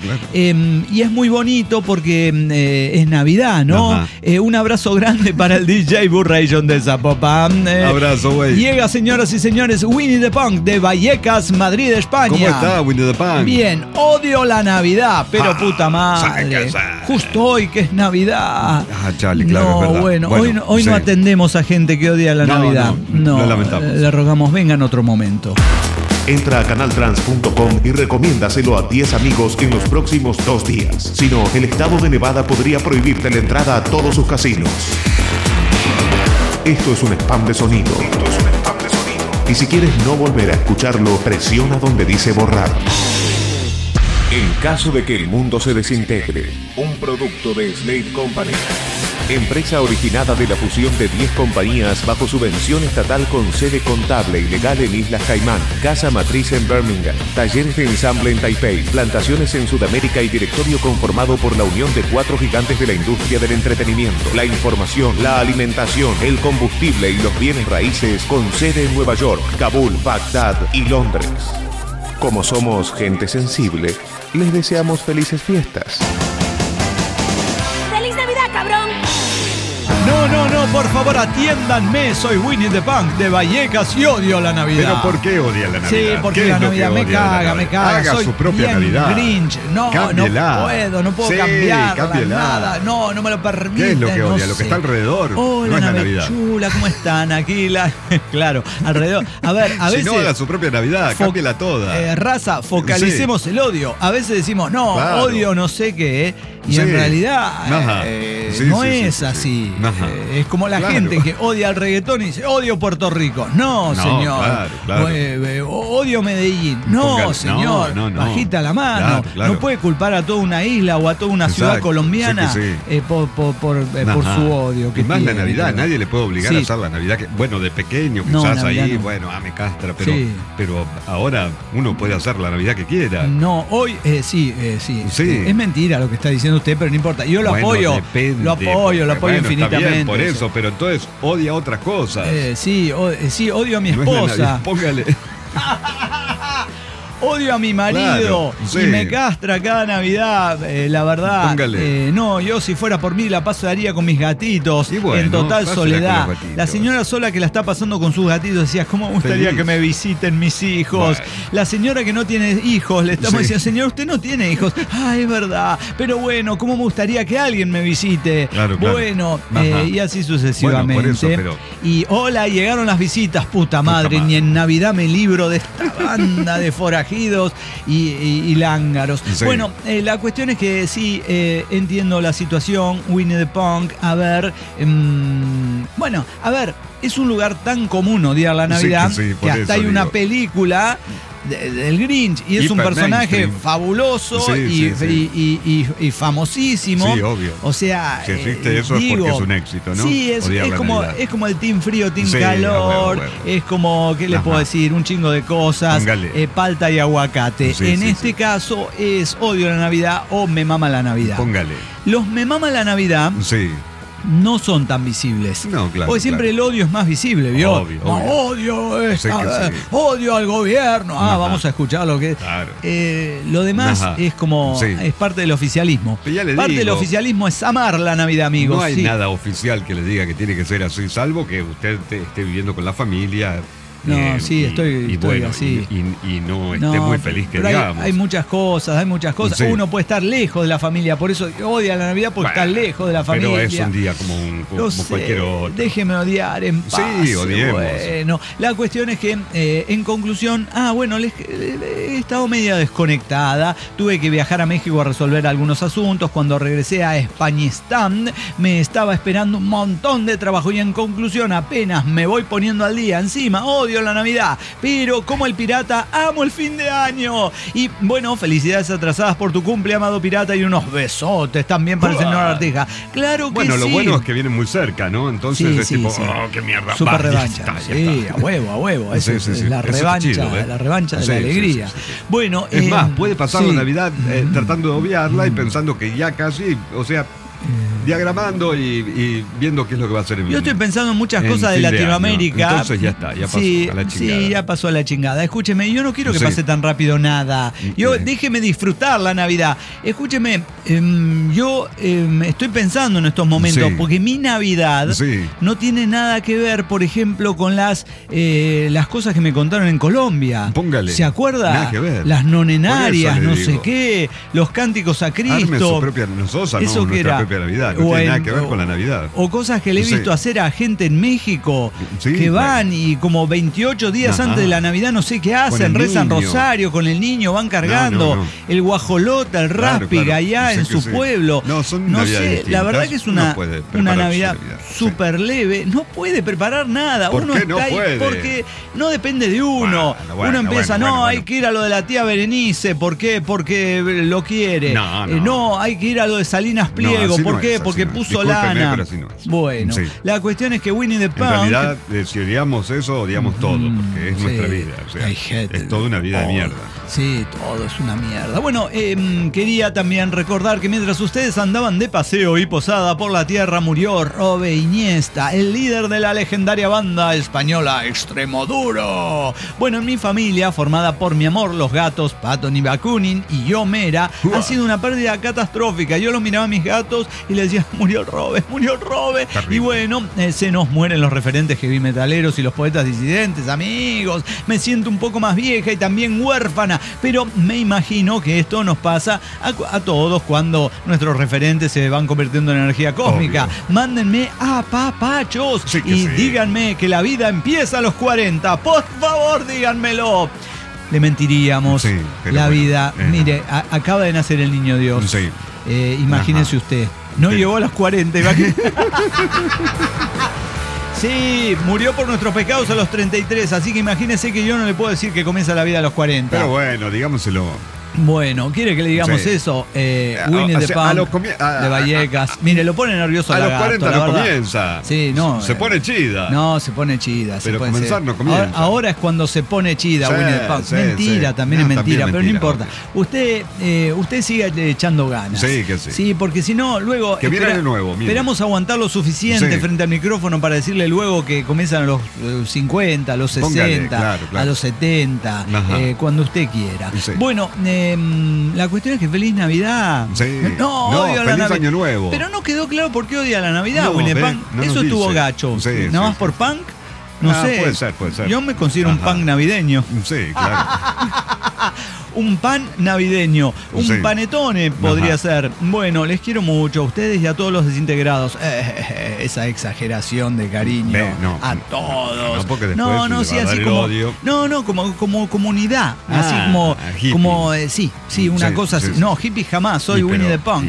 Y es muy bonito porque es Navidad, ¿no? Un abrazo grande para el DJ Burrayon de Zapopan. Abrazo, güey. Llega, señoras y señores, es Winnie the Punk de Vallecas, Madrid, España. ¿Cómo está Winnie the Punk? Bien, odio la Navidad, pero puta madre. Justo hoy que es Navidad. Chale, claro, no, es verdad. Bueno, hoy no atendemos a gente que odia la Navidad. No, lo lamentamos. Le rogamos, venga en otro momento. Entra a canaltrans.com y recomiéndaselo a 10 amigos en los próximos 2 días. Si no, el estado de Nevada podría prohibirte la entrada a todos sus casinos. Esto es un spam de sonido. Y si quieres no volver a escucharlo, presiona donde dice borrar. En caso de que el mundo se desintegre, un producto de Slate Company. Empresa originada de la fusión de 10 compañías bajo subvención estatal con sede contable y legal en Islas Caimán, casa matriz en Birmingham, talleres de ensamble en Taipei, plantaciones en Sudamérica y directorio conformado por la unión de 4 gigantes de la industria del entretenimiento, la información, la alimentación, el combustible y los bienes raíces con sede en Nueva York, Kabul, Bagdad y Londres. Como somos gente sensible, les deseamos felices fiestas. ¡Feliz Navidad, cabrón! No, por favor, atiéndanme. Soy Winnie the Punk de Vallecas y odio la Navidad. ¿Pero por qué odia la Navidad? Sí, porque la Navidad me caga. Haga Soy su propia bien Navidad. Grinch. No puedo Sí, cambiarla, cámbiela. nada. No me lo permiten. ¿Qué es lo que odia? No Lo sé. que está alrededor. Hola, no es la Navidad. chula, ¿cómo están? Aquí claro, alrededor. A ver, a veces... Si no, haga su propia Navidad, cámbiala toda. Raza, focalicemos el odio. A veces decimos, Claro. odio no sé qué, y Sí. en realidad Ajá. no Sí, es así. Ajá. Es como la Claro. gente que odia el reggaetón y dice, odio Puerto Rico. No, señor. claro. Odio Medellín. No, Póngale- señor. no. Bajita la mano. Claro. No puede culpar a toda una isla o a toda una ciudad Exacto. colombiana Sí. por Ajá. su odio. Que Y más la tiene. Navidad, nadie le puede obligar Sí. a hacer la Navidad. Bueno, de pequeño No, quizás Navidad ahí, no. me castra, Sí. pero ahora uno puede hacer la Navidad que quiera. No, hoy sí. Sí. Es mentira lo que está diciendo usted, pero no importa. Yo lo Bueno, apoyo. depende, Lo apoyo bueno, infinitamente. Está bien, por eso, pero entonces odia otras cosas. Sí, odio a mi No es la esposa. Navidad, póngale. Odio a mi marido. Claro, sí. Y me castra cada Navidad, la verdad. Póngale. No, yo si fuera por mí la pasaría con mis gatitos Y bueno, en total pásela soledad. con los gatitos. La señora sola que la está pasando con sus gatitos decía, ¿cómo me gustaría Feliz. que me visiten mis hijos? Bueno. La señora que no tiene hijos, le estamos Sí. diciendo, señor, usted no tiene hijos. Ah, es verdad. Pero bueno, ¿cómo me gustaría que alguien me visite? Claro. Bueno, Ajá. y así sucesivamente. Bueno, por eso, pero- Y hola, llegaron las visitas, puta madre. Ni en Navidad me libro de esta banda de forajidos y lángaros. Sí. Bueno, la cuestión es que sí, entiendo la situación, Winnie the Punk. A ver, es un lugar tan común odiar la Navidad Sí, por que hasta eso hay una digo. película del Grinch y es un Hiper personaje mainstream. fabuloso y famosísimo. Sí, obvio. O sea, Si existe eso es porque es un éxito, ¿no? Sí, Odiar es la como, Navidad. es como el team frío, team Sí, calor, a huevo. es como, ¿qué le Ajá. puedo decir? Un chingo de cosas, Póngale. palta y aguacate. Sí, en sí, este sí. caso es odio la Navidad o me mama la Navidad. Póngale. Los me mama la Navidad Sí. no son tan visibles. No, claro, Porque siempre claro. el odio es más visible, ¿vio? Obvio, No, obvio. odio Sé que sí. odio al gobierno. Ajá. Vamos a escuchar lo que Claro. lo demás Ajá. es como Sí. es parte del oficialismo. Pero ya le Parte del digo, oficialismo es amar la Navidad, amigos. No hay sí. nada oficial que le diga que tiene que ser así, salvo que usted esté viviendo con la familia. No, sí, estoy bueno, así. Y no esté muy feliz que pero digamos. hay muchas cosas. Sí. Uno puede estar lejos de la familia, por eso odia la Navidad porque Bueno, está lejos de la familia. Pero es un día como No sé, cualquier otro. déjeme odiar en paz. Sí, odiemos. Bueno, la cuestión es que, en conclusión, he estado media desconectada. Tuve que viajar a México a resolver algunos asuntos. Cuando regresé a Españistán, me estaba esperando un montón de trabajo. Y en conclusión, apenas me voy poniendo al día. Encima, odio la Navidad. Pero como el pirata, amo el fin de año. Y bueno, felicidades atrasadas por tu cumple, amado pirata. Y unos besotes también para el señor Arteja. Claro que Bueno, sí. lo bueno es que vienen muy cerca, ¿no? Entonces Sí, es sí, tipo, sí. qué mierda. Super va, ya revancha. está, ya Sí, está. a huevo. Sí, Es sí. la Eso está revancha, chido, ¿eh? la revancha de Sí, la sí, alegría. sí. Bueno, Es más, puede pasar sí. la Navidad tratando de obviarla y pensando que ya casi, o sea, diagramando y viendo qué es lo que va a hacer. Yo estoy pensando en muchas cosas de Latinoamérica. Entonces ya está, ya pasó a la chingada. Sí, ya pasó a la chingada. Escúcheme, yo no quiero que pase tan rápido nada. Déjeme disfrutar la Navidad. Escúcheme, yo estoy pensando en estos momentos, porque mi Navidad no tiene nada que ver, por ejemplo, con las cosas que me contaron en Colombia. Póngale. ¿Se acuerda? Nada que ver. Las nonenarias, no sé qué, los cánticos a Cristo. Arme su propia, nosotros eso que nuestra era, propia Navidad. No tiene nada que ver con la Navidad. O cosas que le he visto hacer a gente en México que van y como 28 días antes de la Navidad no sé qué hacen, rezan rosario con el niño, van cargando el guajolota, el raspi allá en su pueblo. No sé, la verdad que es una Navidad súper leve. No puede preparar nada. ¿Por qué no está ahí porque no depende de uno. Uno empieza, hay que ir a lo de la tía Berenice. ¿Por qué? Porque lo quiere. No, hay que ir a lo de Salinas Pliego. ¿Por qué? Porque puso lana. Bueno, la cuestión es que Winnie the Pooh. En realidad, si odiamos eso, odiamos todo, porque es nuestra vida. O sea, es toda una vida de mierda. Sí, todo es una mierda. Bueno, quería también recordar que mientras ustedes andaban de paseo y posada por la tierra, murió Robe Iniesta, el líder de la legendaria banda española Extremoduro. Bueno, en mi familia, formada por mi amor, los gatos Patton y Bakunin y yo, Mera, ha sido una pérdida catastrófica. Yo los miraba a mis gatos y les decía, murió Robe. Terrible. Y bueno, se nos mueren los referentes heavy metaleros y los poetas disidentes, amigos. Me siento un poco más vieja y también huérfana, pero me imagino que esto nos pasa a todos cuando nuestros referentes se van convirtiendo en energía cósmica. Obvio. Mándenme a papachos díganme que la vida empieza a los 40. Por favor, díganmelo. Le mentiríamos. La vida. Mire, acaba de nacer el niño Dios. Imagínese usted. No llegó a los 40. Sí, murió por nuestros pecados a los 33, así que imagínese que yo no le puedo decir que comienza la vida a los 40. Pero bueno, digámoselo. Bueno, ¿quiere que le digamos eso? Winnie the Pooh de Vallecas. Mire, lo pone nervioso a la los 40 gato, no comienza. Sí, no. Se pone chida. No, se pone chida. Pero comenzar no comienza. Ahora es cuando se pone chida Winnie the Pooh. Mentira, también es mentira, pero no importa. Usted sigue echando ganas. Sí, que sí. Sí, porque si no, luego... Que viene de nuevo. Esperamos aguantar lo suficiente frente al micrófono para decirle luego que comienzan a los 50, a los 60, claro. A los 70, cuando usted quiera. Bueno, la cuestión es que feliz Navidad. No, odio la Navidad. Año Nuevo. Pero no quedó claro por qué odia la Navidad, Winnie the Pooh. Eso estuvo gacho. ¿Nada más por punk? No sé. Puede ser. Yo me considero un punk navideño. Sí, claro. Un pan navideño, un panetone podría ser. Bueno, les quiero mucho a ustedes y a todos los desintegrados. Esa exageración de cariño a todos. No, porque después sí, así como odio. No, como comunidad, así como una cosa así. No, hippie jamás, soy Winnie the Pooh.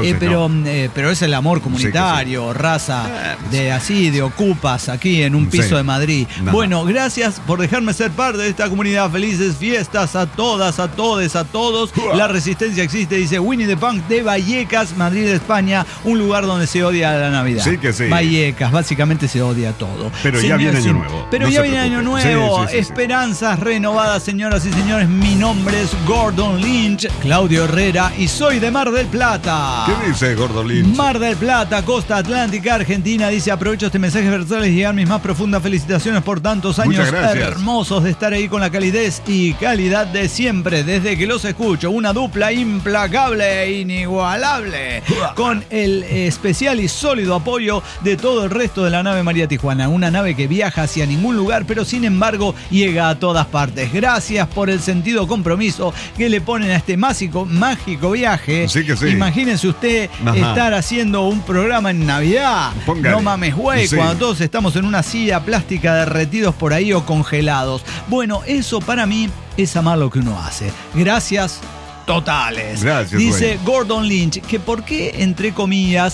Pero es el amor comunitario, raza de ocupas aquí en un piso de Madrid. Bueno, gracias por dejarme ser parte de esta comunidad. Felices fiestas a todas, a todos. La resistencia existe, dice Winnie the Pooh de Vallecas, Madrid, España, un lugar donde se odia la Navidad. Sí que sí. Vallecas, básicamente se odia todo. Pero ya viene Año Nuevo. Pero ya viene Año Nuevo. Esperanzas renovadas, señoras y señores. Mi nombre es Gordon Lynch, Claudio Herrera, y soy de Mar del Plata. ¿Qué dice Gordon Lynch? Mar del Plata, costa atlántica, Argentina. Dice, aprovecho este mensaje versales y llegar mis más profundas felicitaciones por tantos años hermosos de estar ahí con la calidez y calidad de siempre. Desde que los escucho, una dupla implacable e inigualable, con el especial y sólido apoyo de todo el resto de la nave María Tijuana, una nave que viaja hacia ningún lugar, pero sin embargo llega a todas partes. Gracias por el sentido compromiso que le ponen a este mágico viaje. Sí que sí. Imagínense usted estar haciendo un programa en Navidad. Póngale. No mames, güey, cuando todos estamos en una silla plástica derretidos por ahí o congelados. Bueno, eso para mí es amar lo que uno hace. Gracias totales. Gracias, dice Gordon Lynch, que por qué, entre comillas,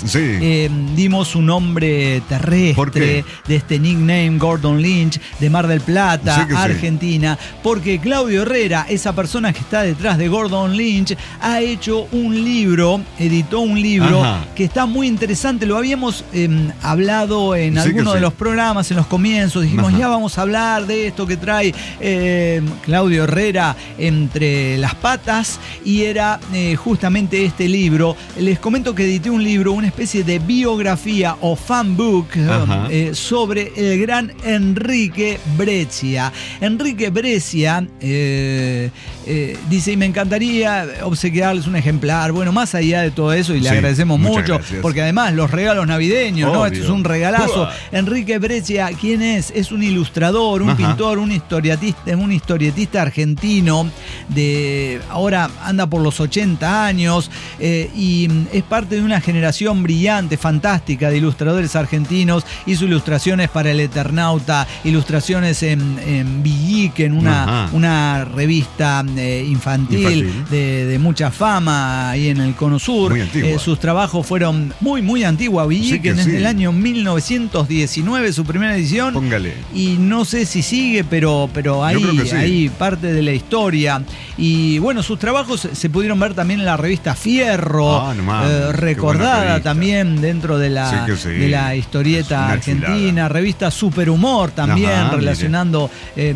dimos un nombre terrestre de este nickname Gordon Lynch de Mar del Plata, Argentina, porque Claudio Herrera, esa persona que está detrás de Gordon Lynch, ha hecho un libro, editó un libro que está muy interesante. Lo habíamos hablado en algunos de los programas, en los comienzos. Dijimos, ya vamos a hablar de esto que trae Claudio Herrera entre las patas. y era justamente este libro. Les comento que edité un libro, una especie de biografía o fanbook sobre el gran Enrique Breccia. Enrique Breccia dice, y me encantaría obsequiarles un ejemplar. Bueno, más allá de todo eso, y le agradecemos mucho, porque además los regalos navideños, ¿no? Esto es un regalazo. Enrique Breccia, ¿quién es? Es un ilustrador, un pintor, un historietista argentino, ahora anda por los 80 años, y es parte de una generación brillante, fantástica de ilustradores argentinos. Hizo ilustraciones para El Eternauta, ilustraciones en Villique, en una revista infantil. De mucha fama ahí en el Cono Sur. Sus trabajos fueron muy antiguos. Villique desde el año 1919, su primera edición. Póngale. Y no sé si sigue, pero ahí parte de la historia. Y bueno, sus trabajos se pudieron ver también en la revista Fierro, recordada también dentro de la historieta argentina. Revista Superhumor también, relacionando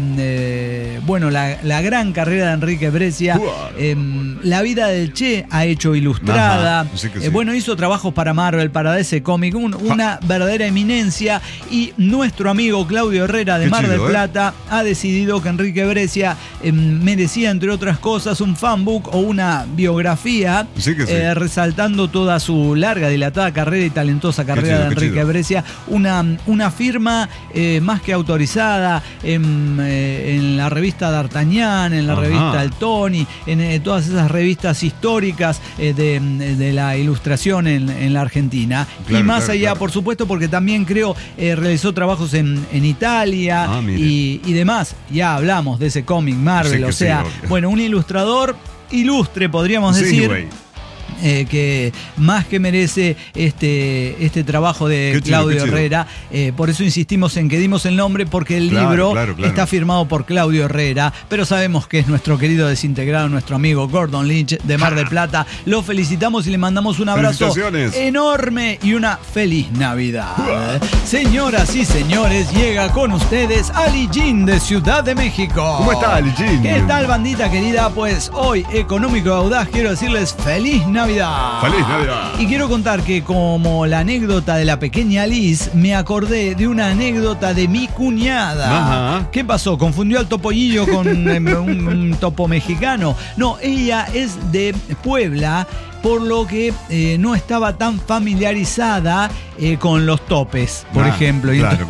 la gran carrera de Enrique Breccia. La vida del Che ha hecho ilustrada. Hizo trabajos para Marvel, para DC Comics, una verdadera eminencia. Y nuestro amigo Claudio Herrera de Mar del Plata ha decidido que Enrique Breccia merecía, entre otras cosas, un fanbook o una biografía, resaltando toda su larga, dilatada carrera y talentosa carrera de Enrique Breccia. Una firma más que autorizada en la revista D'Artagnan, en la revista El Tony, en todas esas revistas históricas de la ilustración en la Argentina. Y más allá, por supuesto, porque también realizó trabajos en Italia y demás. Ya hablamos de ese cómic Marvel, un ilustrador ilustre, podríamos decir. Que más que merece este trabajo de Claudio Herrera. Por eso insistimos en que dimos el nombre, porque el libro está firmado por Claudio Herrera, pero sabemos que es nuestro querido desintegrado, nuestro amigo Gordon Lynch de Mar del Plata. Lo felicitamos y le mandamos un abrazo enorme y una feliz Navidad. Señoras y señores, llega con ustedes Ali Jean de Ciudad de México. ¿Cómo está, Ali Jean? ¿Qué tal, bandita querida? Pues hoy, económico y audaz, quiero decirles feliz Navidad. ¡Feliz Navidad! Y quiero contar que, como la anécdota de la pequeña Liz, me acordé de una anécdota de mi cuñada. ¿Qué pasó? ¿Confundió al topollillo con un topo mexicano? No, ella es de Puebla, por lo que no estaba tan familiarizada con los topes, por ejemplo. Claro.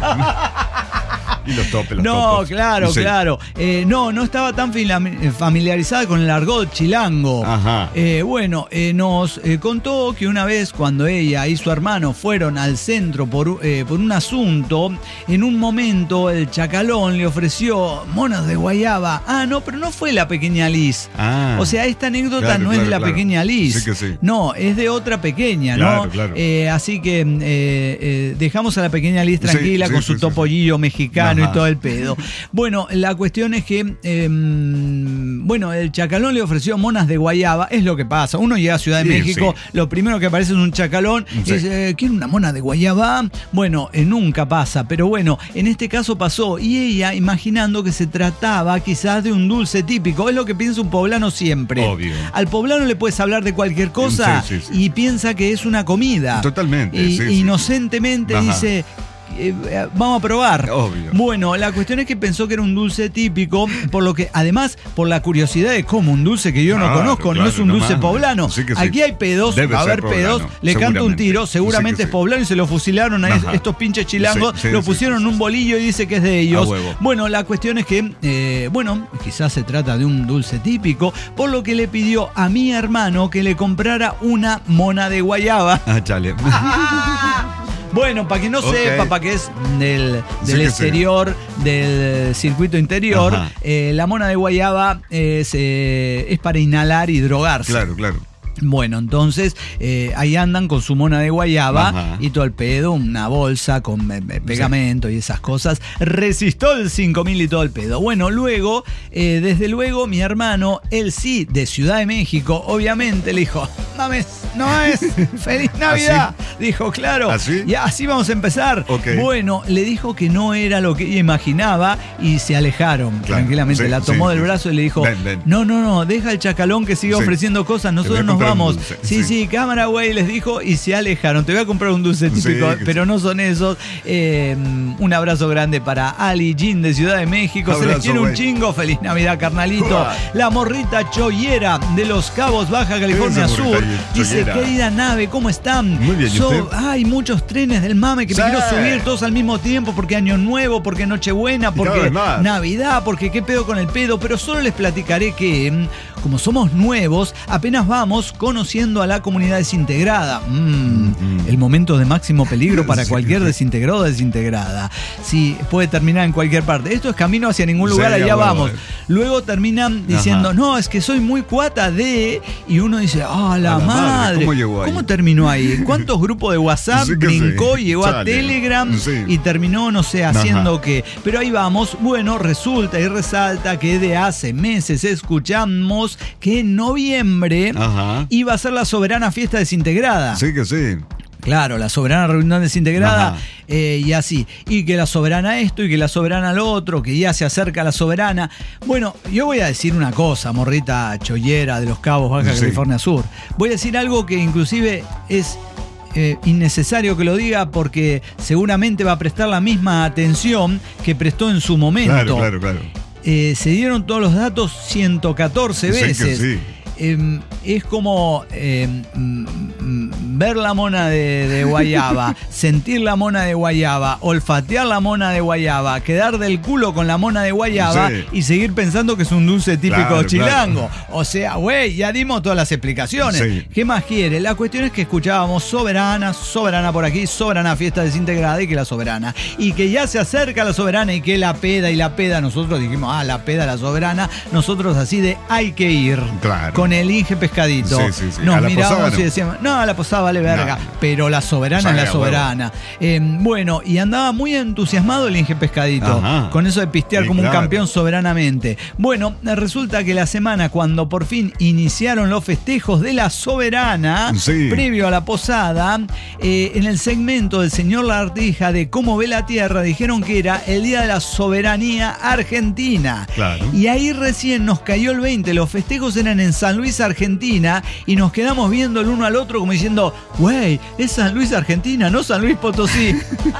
Y los topes, los topos. Claro. No estaba tan familiarizada con el argot chilango. Nos contó que una vez, cuando ella y su hermano fueron al centro por un asunto, en un momento el chacalón le ofreció monas de guayaba. Pero no fue la pequeña Liz. O sea, esta anécdota no es de la pequeña Liz. No, es de otra pequeña, ¿no? Así que dejamos a la pequeña Liz tranquila con su topollillo mexicano y todo el pedo. Bueno, la cuestión es que el chacalón le ofreció monas de guayaba. Es lo que pasa. Uno llega a Ciudad de México, lo primero que aparece es un chacalón y dice, ¿quiere una mona de guayaba? Bueno, nunca pasa, pero bueno, en este caso pasó, y ella, imaginando que se trataba quizás de un dulce típico. Es lo que piensa un poblano siempre. Obvio. Al poblano le puedes hablar de cualquier cosa y piensa que es una comida. Totalmente. Inocentemente dice, vamos a probar. Obvio. Bueno, la cuestión es que pensó que era un dulce típico, por lo que, además, por la curiosidad de cómo un dulce que yo no conozco, no es un dulce poblano. Aquí hay pedos, va a haber pedos, le canto un tiro, seguramente es poblano y se lo fusilaron a estos pinches chilangos, lo pusieron en un bolillo y dice que es de ellos. Bueno, la cuestión es que, quizás se trata de un dulce típico, por lo que le pidió a mi hermano que le comprara una mona de guayaba. Chale. Bueno, para que no sepa, para que es del exterior, del circuito interior, la mona de guayaba es para inhalar y drogarse. Claro. Bueno, entonces ahí andan con su mona de guayaba y todo el pedo, una bolsa con pegamento y esas cosas. Resistol 5000 y todo el pedo. Bueno, luego, desde luego, mi hermano, él sí, de Ciudad de México, obviamente le dijo, mames, no es, feliz Navidad. Dijo, claro. ¿Así? Y así vamos a empezar. Okay. Bueno, le dijo que no era lo que ella imaginaba y se alejaron tranquilamente. La tomó del brazo y le dijo, ven. No, deja el chacalón que sigue ofreciendo cosas, nosotros nos vamos. Sí, cámara, güey, les dijo y se alejaron. Te voy a comprar un dulce típico, pero no son esos. Un abrazo grande para Ali Jean de Ciudad de México. Se les quiere un chingo. Feliz Navidad, carnalito. La morrita chollera de Los Cabos, Baja California Sur. Dice, querida Nave, ¿cómo están? Muy bien, ¿y usted? Hay muchos trenes del mame que me quiero subir todos al mismo tiempo porque Año Nuevo, porque Nochebuena, porque Navidad, porque qué pedo con el pedo, pero solo les platicaré que, como somos nuevos, apenas vamos conociendo a la comunidad desintegrada. El momento de máximo peligro para cualquier desintegrado o desintegrada. Sí, puede terminar en cualquier parte. Esto es camino hacia ningún lugar, allá vamos. Luego terminan diciendo, no, es que soy muy cuata de... Y uno dice, la madre. ¿Cómo llegó ahí? ¿Cómo terminó ahí? ¿Cuántos grupos de WhatsApp brincó, llegó a Telegram y terminó, no sé, haciendo qué? Pero ahí vamos. Bueno, resulta y resalta que de hace meses escuchamos que en noviembre iba a ser la soberana fiesta desintegrada. Sí que sí. Claro, la soberana reunión desintegrada y así. Y que la soberana esto y que la soberana lo otro, que ya se acerca la soberana. Bueno, yo voy a decir una cosa, morrita chollera de Los Cabos, Baja California Sur. Voy a decir algo que inclusive es innecesario que lo diga porque seguramente va a prestar la misma atención que prestó en su momento. Claro. Se dieron todos los datos 114 veces. Sí. Es como ver la mona de guayaba, sentir la mona de guayaba, olfatear la mona de guayaba, quedar del culo con la mona de guayaba y seguir pensando que es un dulce típico chilango. O sea, güey, ya dimos todas las explicaciones. ¿Qué más quiere? La cuestión es que escuchábamos soberana por aquí, soberana fiesta desintegrada y que la soberana. Y que ya se acerca la soberana y que la peda, nosotros dijimos, la peda, la soberana, nosotros así de hay que ir. Claro. Con el Inge Pescadito. Nos mirábamos y decíamos, no, la posada vale verga, pero la soberana es la soberana. Bueno, y andaba muy entusiasmado el Inge Pescadito, con eso de pistear como un campeón soberanamente. Bueno, resulta que la semana, cuando por fin iniciaron los festejos de la soberana, previo a la posada, en el segmento del señor Lagartija de Cómo ve la Tierra, dijeron que era el día de la soberanía argentina. Claro. Y ahí recién nos cayó el 20, los festejos eran en San Luis, Argentina, y nos quedamos viendo el uno al otro como diciendo, güey, es San Luis, Argentina, no San Luis Potosí.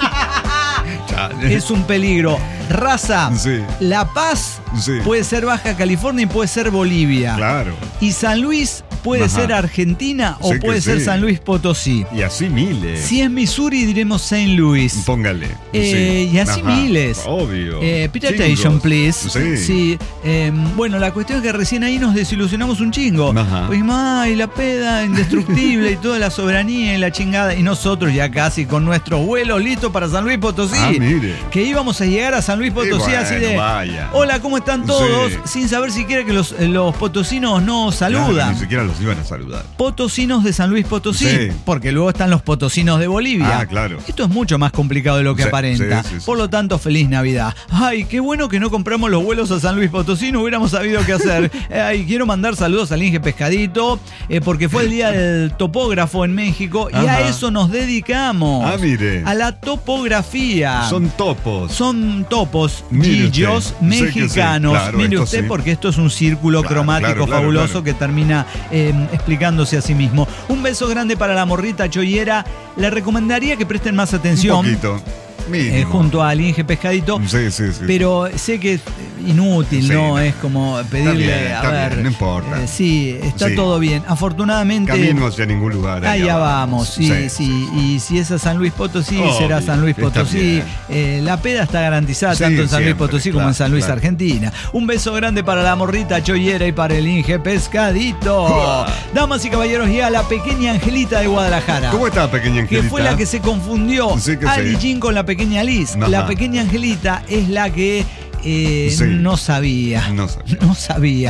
Es un peligro. Raza, La Paz puede ser Baja California y puede ser Bolivia. Claro. Y San Luis puede ser Argentina o puede ser San Luis Potosí. Y así miles. Si es Missouri, diremos Saint Louis. Póngale. Y así miles. Obvio. Pay attention, please. Sí. Bueno, la cuestión es que recién ahí nos desilusionamos un chingo. Pues dijimos, y la peda indestructible y toda la soberanía y la chingada. Y nosotros ya casi con nuestros vuelos listos para San Luis Potosí. Mire. Que íbamos a llegar a San Luis Potosí así de, hola, ¿cómo están todos? Sin saber siquiera que los potosinos nos saludan. Claro, ni siquiera los iban a saludar. Potosinos de San Luis Potosí, porque luego están los potosinos de Bolivia. Claro. Esto es mucho más complicado de lo que aparenta. Por lo tanto, feliz Navidad. Ay, qué bueno que no compramos los vuelos a San Luis Potosí, no hubiéramos sabido qué hacer. Quiero mandar saludos al Inge Pescadito, porque fue el día del topógrafo en México y a eso nos dedicamos. Mire. A la topografía. Son topos. Son topos, guillos mexicanos. Claro, mire usted, porque esto es un círculo cromático fabuloso que termina explicándose a sí mismo. Un beso grande para la morrita chollera. Le recomendaría que presten más atención. Un poquito. Junto al Inge Pescadito. Pero sé que es inútil, ¿no? Es como pedirle, a ver. No importa. Está todo bien. Afortunadamente. Camino hacia ningún lugar. Allá vamos. Y si es a San Luis Potosí, será San Luis Potosí. La peda está garantizada tanto en San Luis Potosí como en San Luis, Argentina. Un beso grande para la morrita chollera y para el Inge Pescadito. Damas y caballeros, llega la pequeña Angelita de Guadalajara. ¿Cómo está, pequeña Angelita? Que fue la que se confundió. Ali Jean con la pequeña Liz. La pequeña Angelita es la que no sabía.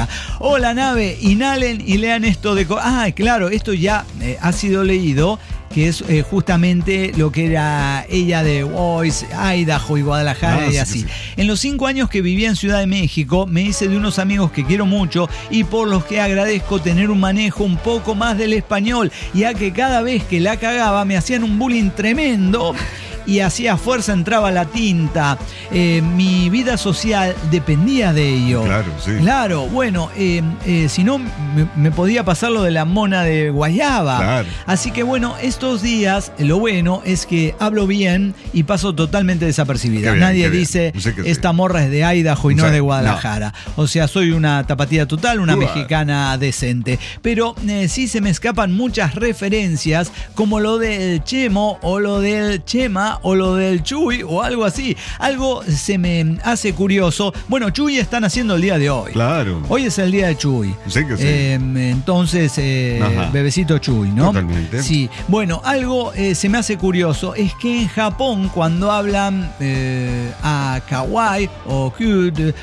Hola, Nave, inhalen y lean esto de... claro, esto ya ha sido leído que es justamente lo que era ella de Boise, Idaho y Guadalajara y así. Sí. En los 5 años que vivía en Ciudad de México, me hice de unos amigos que quiero mucho y por los que agradezco tener un manejo un poco más del español, ya que cada vez que la cagaba me hacían un bullying tremendo y hacía fuerza entraba la tinta. Mi vida social dependía de ello. Claro, sí. Claro, bueno, si no me podía pasar lo de la mona de guayaba. Claro. Así que bueno, estos días lo bueno es que hablo bien y paso totalmente desapercibida. Bien, nadie dice, esta morra es de Idaho y no es de Guadalajara. No. O sea, soy una tapatía total, una mexicana decente. Pero sí se me escapan muchas referencias, como lo del Chemo o lo del Chema o lo del Chuy o algo así. Algo se me hace curioso. Bueno, Chuy están haciendo el día de hoy. Claro. Hoy es el día de Chuy. Sí que sí. Entonces, bebecito Chuy, ¿no? Totalmente. Sí. Bueno, algo se me hace curioso es que en Japón cuando hablan a kawaii o cute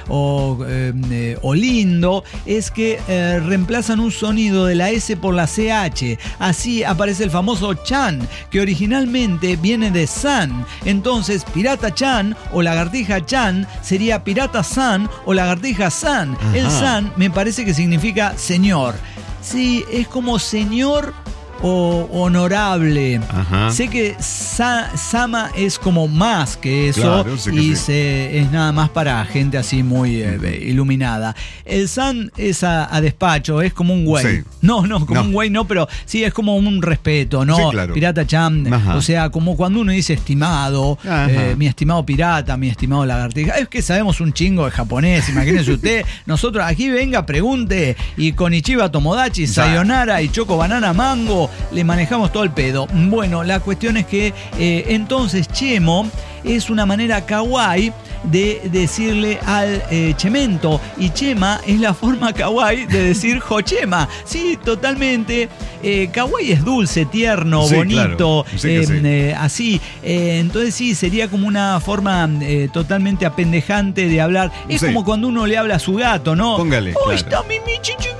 o lindo, es que reemplazan un sonido de la S por la CH. Así aparece el famoso chan, que originalmente viene de san. Entonces, pirata chan o lagartija chan sería pirata san o lagartija san. Ajá. El san me parece que significa señor. Sí, es como señor o honorable. Ajá. Sé que Sama es como más que eso, claro, sí que y sí. Es nada más para gente así muy iluminada. El san es a despacho, es como un güey. Sí. No, como un güey no, pero sí es como un respeto, ¿no? Sí, claro. Pirata chan, ajá. O sea, como cuando uno dice estimado, mi estimado pirata, mi estimado lagartija. Es que sabemos un chingo de japonés, imagínense usted. Nosotros aquí venga, pregunte, y Konichiwa Tomodachi, sayonara y choco banana mango, le manejamos todo el pedo. Bueno, la cuestión es que entonces Chemo es una manera kawaii de decirle al chemento, y chema es la forma kawaii de decir jochema. Sí, totalmente. Kawaii es dulce, tierno, sí, bonito, claro. Sí, así. Entonces sí, sería como una forma totalmente apendejante de hablar. Es como cuando uno le habla a su gato, ¿no? Póngale. Oh, claro. Está mi chiquito.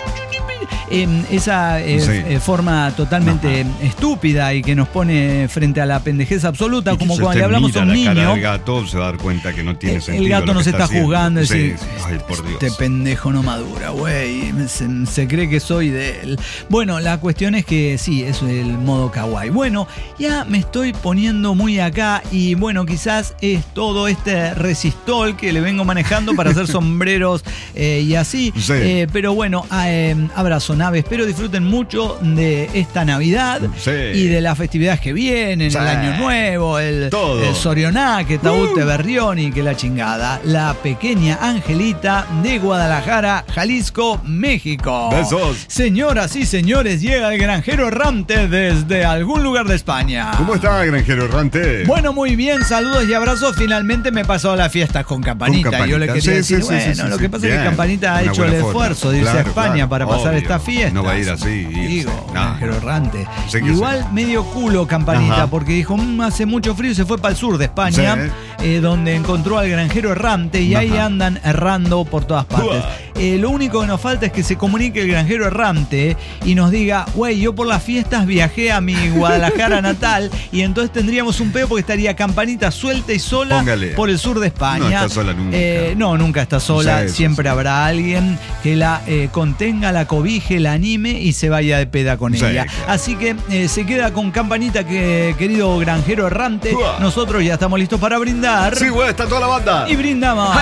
Esa forma totalmente estúpida y que nos pone frente a la pendejez absoluta, como cuando le hablamos a un niño. Cara del gato se va a dar cuenta que no tiene sentido. El gato nos está juzgando y decir, ay, por Dios. Este pendejo no madura, güey. Se cree que soy de él. Bueno, la cuestión es que sí, es el modo kawaii. Bueno, ya me estoy poniendo muy acá y bueno, quizás es todo este resistol que le vengo manejando para hacer sombreros y así. Sí. Pero bueno, abrazo. Espero disfruten mucho de esta Navidad y de las festividades que vienen, el Año Nuevo, el Sorionaque, Taute Berrioni, que la chingada. La pequeña Angelita de Guadalajara, Jalisco, México. Besos. Señoras y señores, llega el granjero errante desde algún lugar de España. ¿Cómo está, granjero errante? Bueno, muy bien, saludos y abrazos. Finalmente me pasó las fiestas con Campanita. Yo le quería decir, lo que pasa es que Campanita ha hecho el esfuerzo de irse a España para pasar esta fiesta. No va a ir así. Digo, granjero errante. Igual medio culo Campanita, porque dijo, hace mucho frío y se fue para el sur de España, donde encontró al granjero errante y ahí andan errando por todas partes. Lo único que nos falta es que se comunique el granjero errante y nos diga, güey, yo por las fiestas viajé a mi Guadalajara natal y entonces tendríamos un pedo porque estaría Campanita suelta y sola por el sur de España. No está sola nunca. No, nunca está sola. Siempre habrá alguien que la contenga, la cobije, la anime y se vaya de peda con ella. Claro. Así que se queda con Campanita, querido granjero errante. Nosotros ya estamos listos para brindar. Sí, güey, está toda la banda. Y brindamos.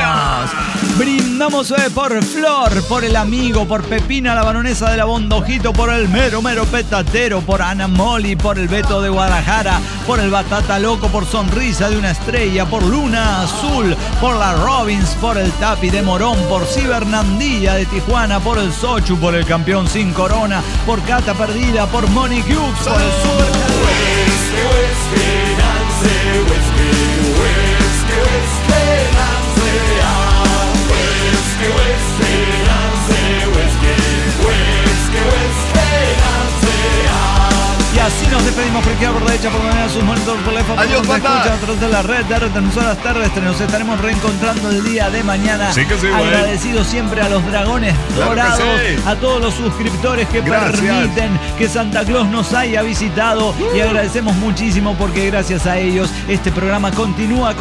Brindamos por Flor, por el amigo, por Pepina, la baronesa de la Bondojito, por el mero petatero, por Ana Moli, por el Beto de Guadalajara, por el Batata Loco, por Sonrisa de una Estrella, por Luna Azul, por la Robins, por el Tapi de Morón, por Cibernandilla de Tijuana, por el Sochu, por el campeón sin corona, por Cata Perdida, por Monique Hughes, por el Super. Y así nos nos despedimos por izquierda, por derecha, por manera sus monitores, por teléfono. Adiós, banda. A través de la red de retransmisoras terrestres. Nos estaremos reencontrando el día de mañana. Sí que sí, agradecidos siempre a los dragones dorados, sí. a todos los suscriptores que Gracias. permiten que Santa Claus nos haya visitado. Y agradecemos muchísimo porque gracias a ellos este programa continúa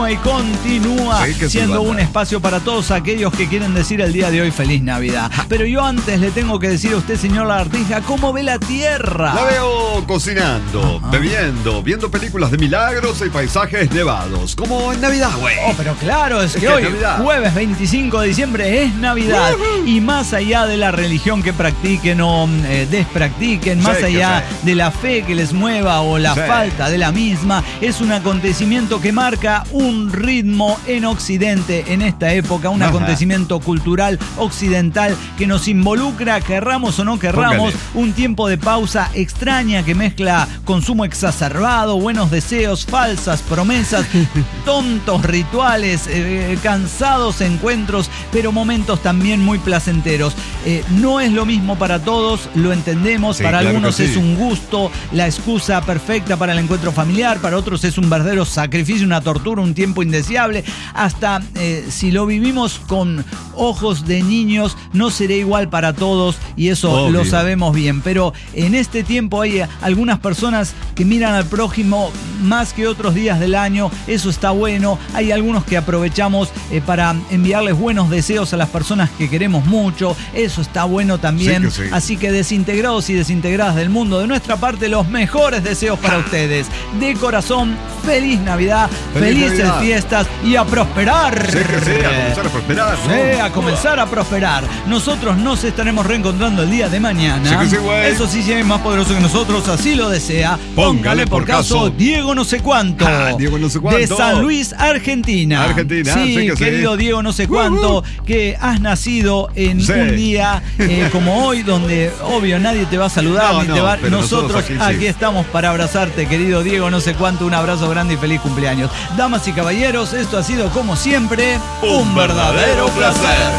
Sí, siendo sí, un espacio para todos aquellos que quieren decir el día de hoy feliz Navidad. Pero yo antes le tengo que decir a usted, señor Lagartija, ¿cómo ve la tierra? La veo cocinando, bebiendo, viendo películas de milagros y paisajes nevados. Como en Navidad, güey. Oh, pero claro, es que hoy, jueves 25 de diciembre, es Navidad. Y más allá de la religión que practiquen o despractiquen, más allá de la fe que les mueva o la falta de la misma, es un acontecimiento que marca un ritmo en Occidente en esta época, un acontecimiento cultural occidental que nos involucra, querramos o no querramos, un tiempo de pausa extraña que mezcla consumo exacerbado, buenos deseos, falsas promesas, tontos rituales, cansados encuentros, pero momentos también muy placenteros. No es lo mismo para todos, lo entendemos, para algunos es un gusto, la excusa perfecta para el encuentro familiar, para otros es un verdadero sacrificio, una tortura, un tiempo indeseable. Hasta si lo vivimos con ojos de niños, no será igual para todos y eso lo sabemos bien. Pero en este tiempo hay algunas personas que miran al prójimo más que otros días del año, eso está bueno. Hay algunos que aprovechamos para enviarles buenos deseos a las personas que queremos mucho, eso está bueno también. Así que desintegrados y desintegradas del mundo, de nuestra parte los mejores deseos para ustedes. De corazón, feliz Navidad, felices Navidad. Fiestas y a prosperar. A comenzar a prosperar, ¿no? A comenzar a prosperar. Nosotros nos estaremos reencontrando el día de mañana. Eso sí, si es más poderoso que nosotros, así lo desea. Póngale por caso Diego no sé cuánto. Diego no sé cuánto. De San Luis, Argentina. Sí, querido Diego no sé cuánto, que has nacido en un día como hoy, donde obvio nadie te va a saludar, ni te va. Nosotros aquí estamos para abrazarte, querido Diego no sé cuánto. Un abrazo grande y feliz cumpleaños. Damas y caballeros, esto ha sido como siempre un verdadero placer.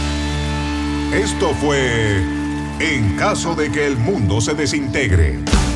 Esto fue En caso de que el mundo se desintegre.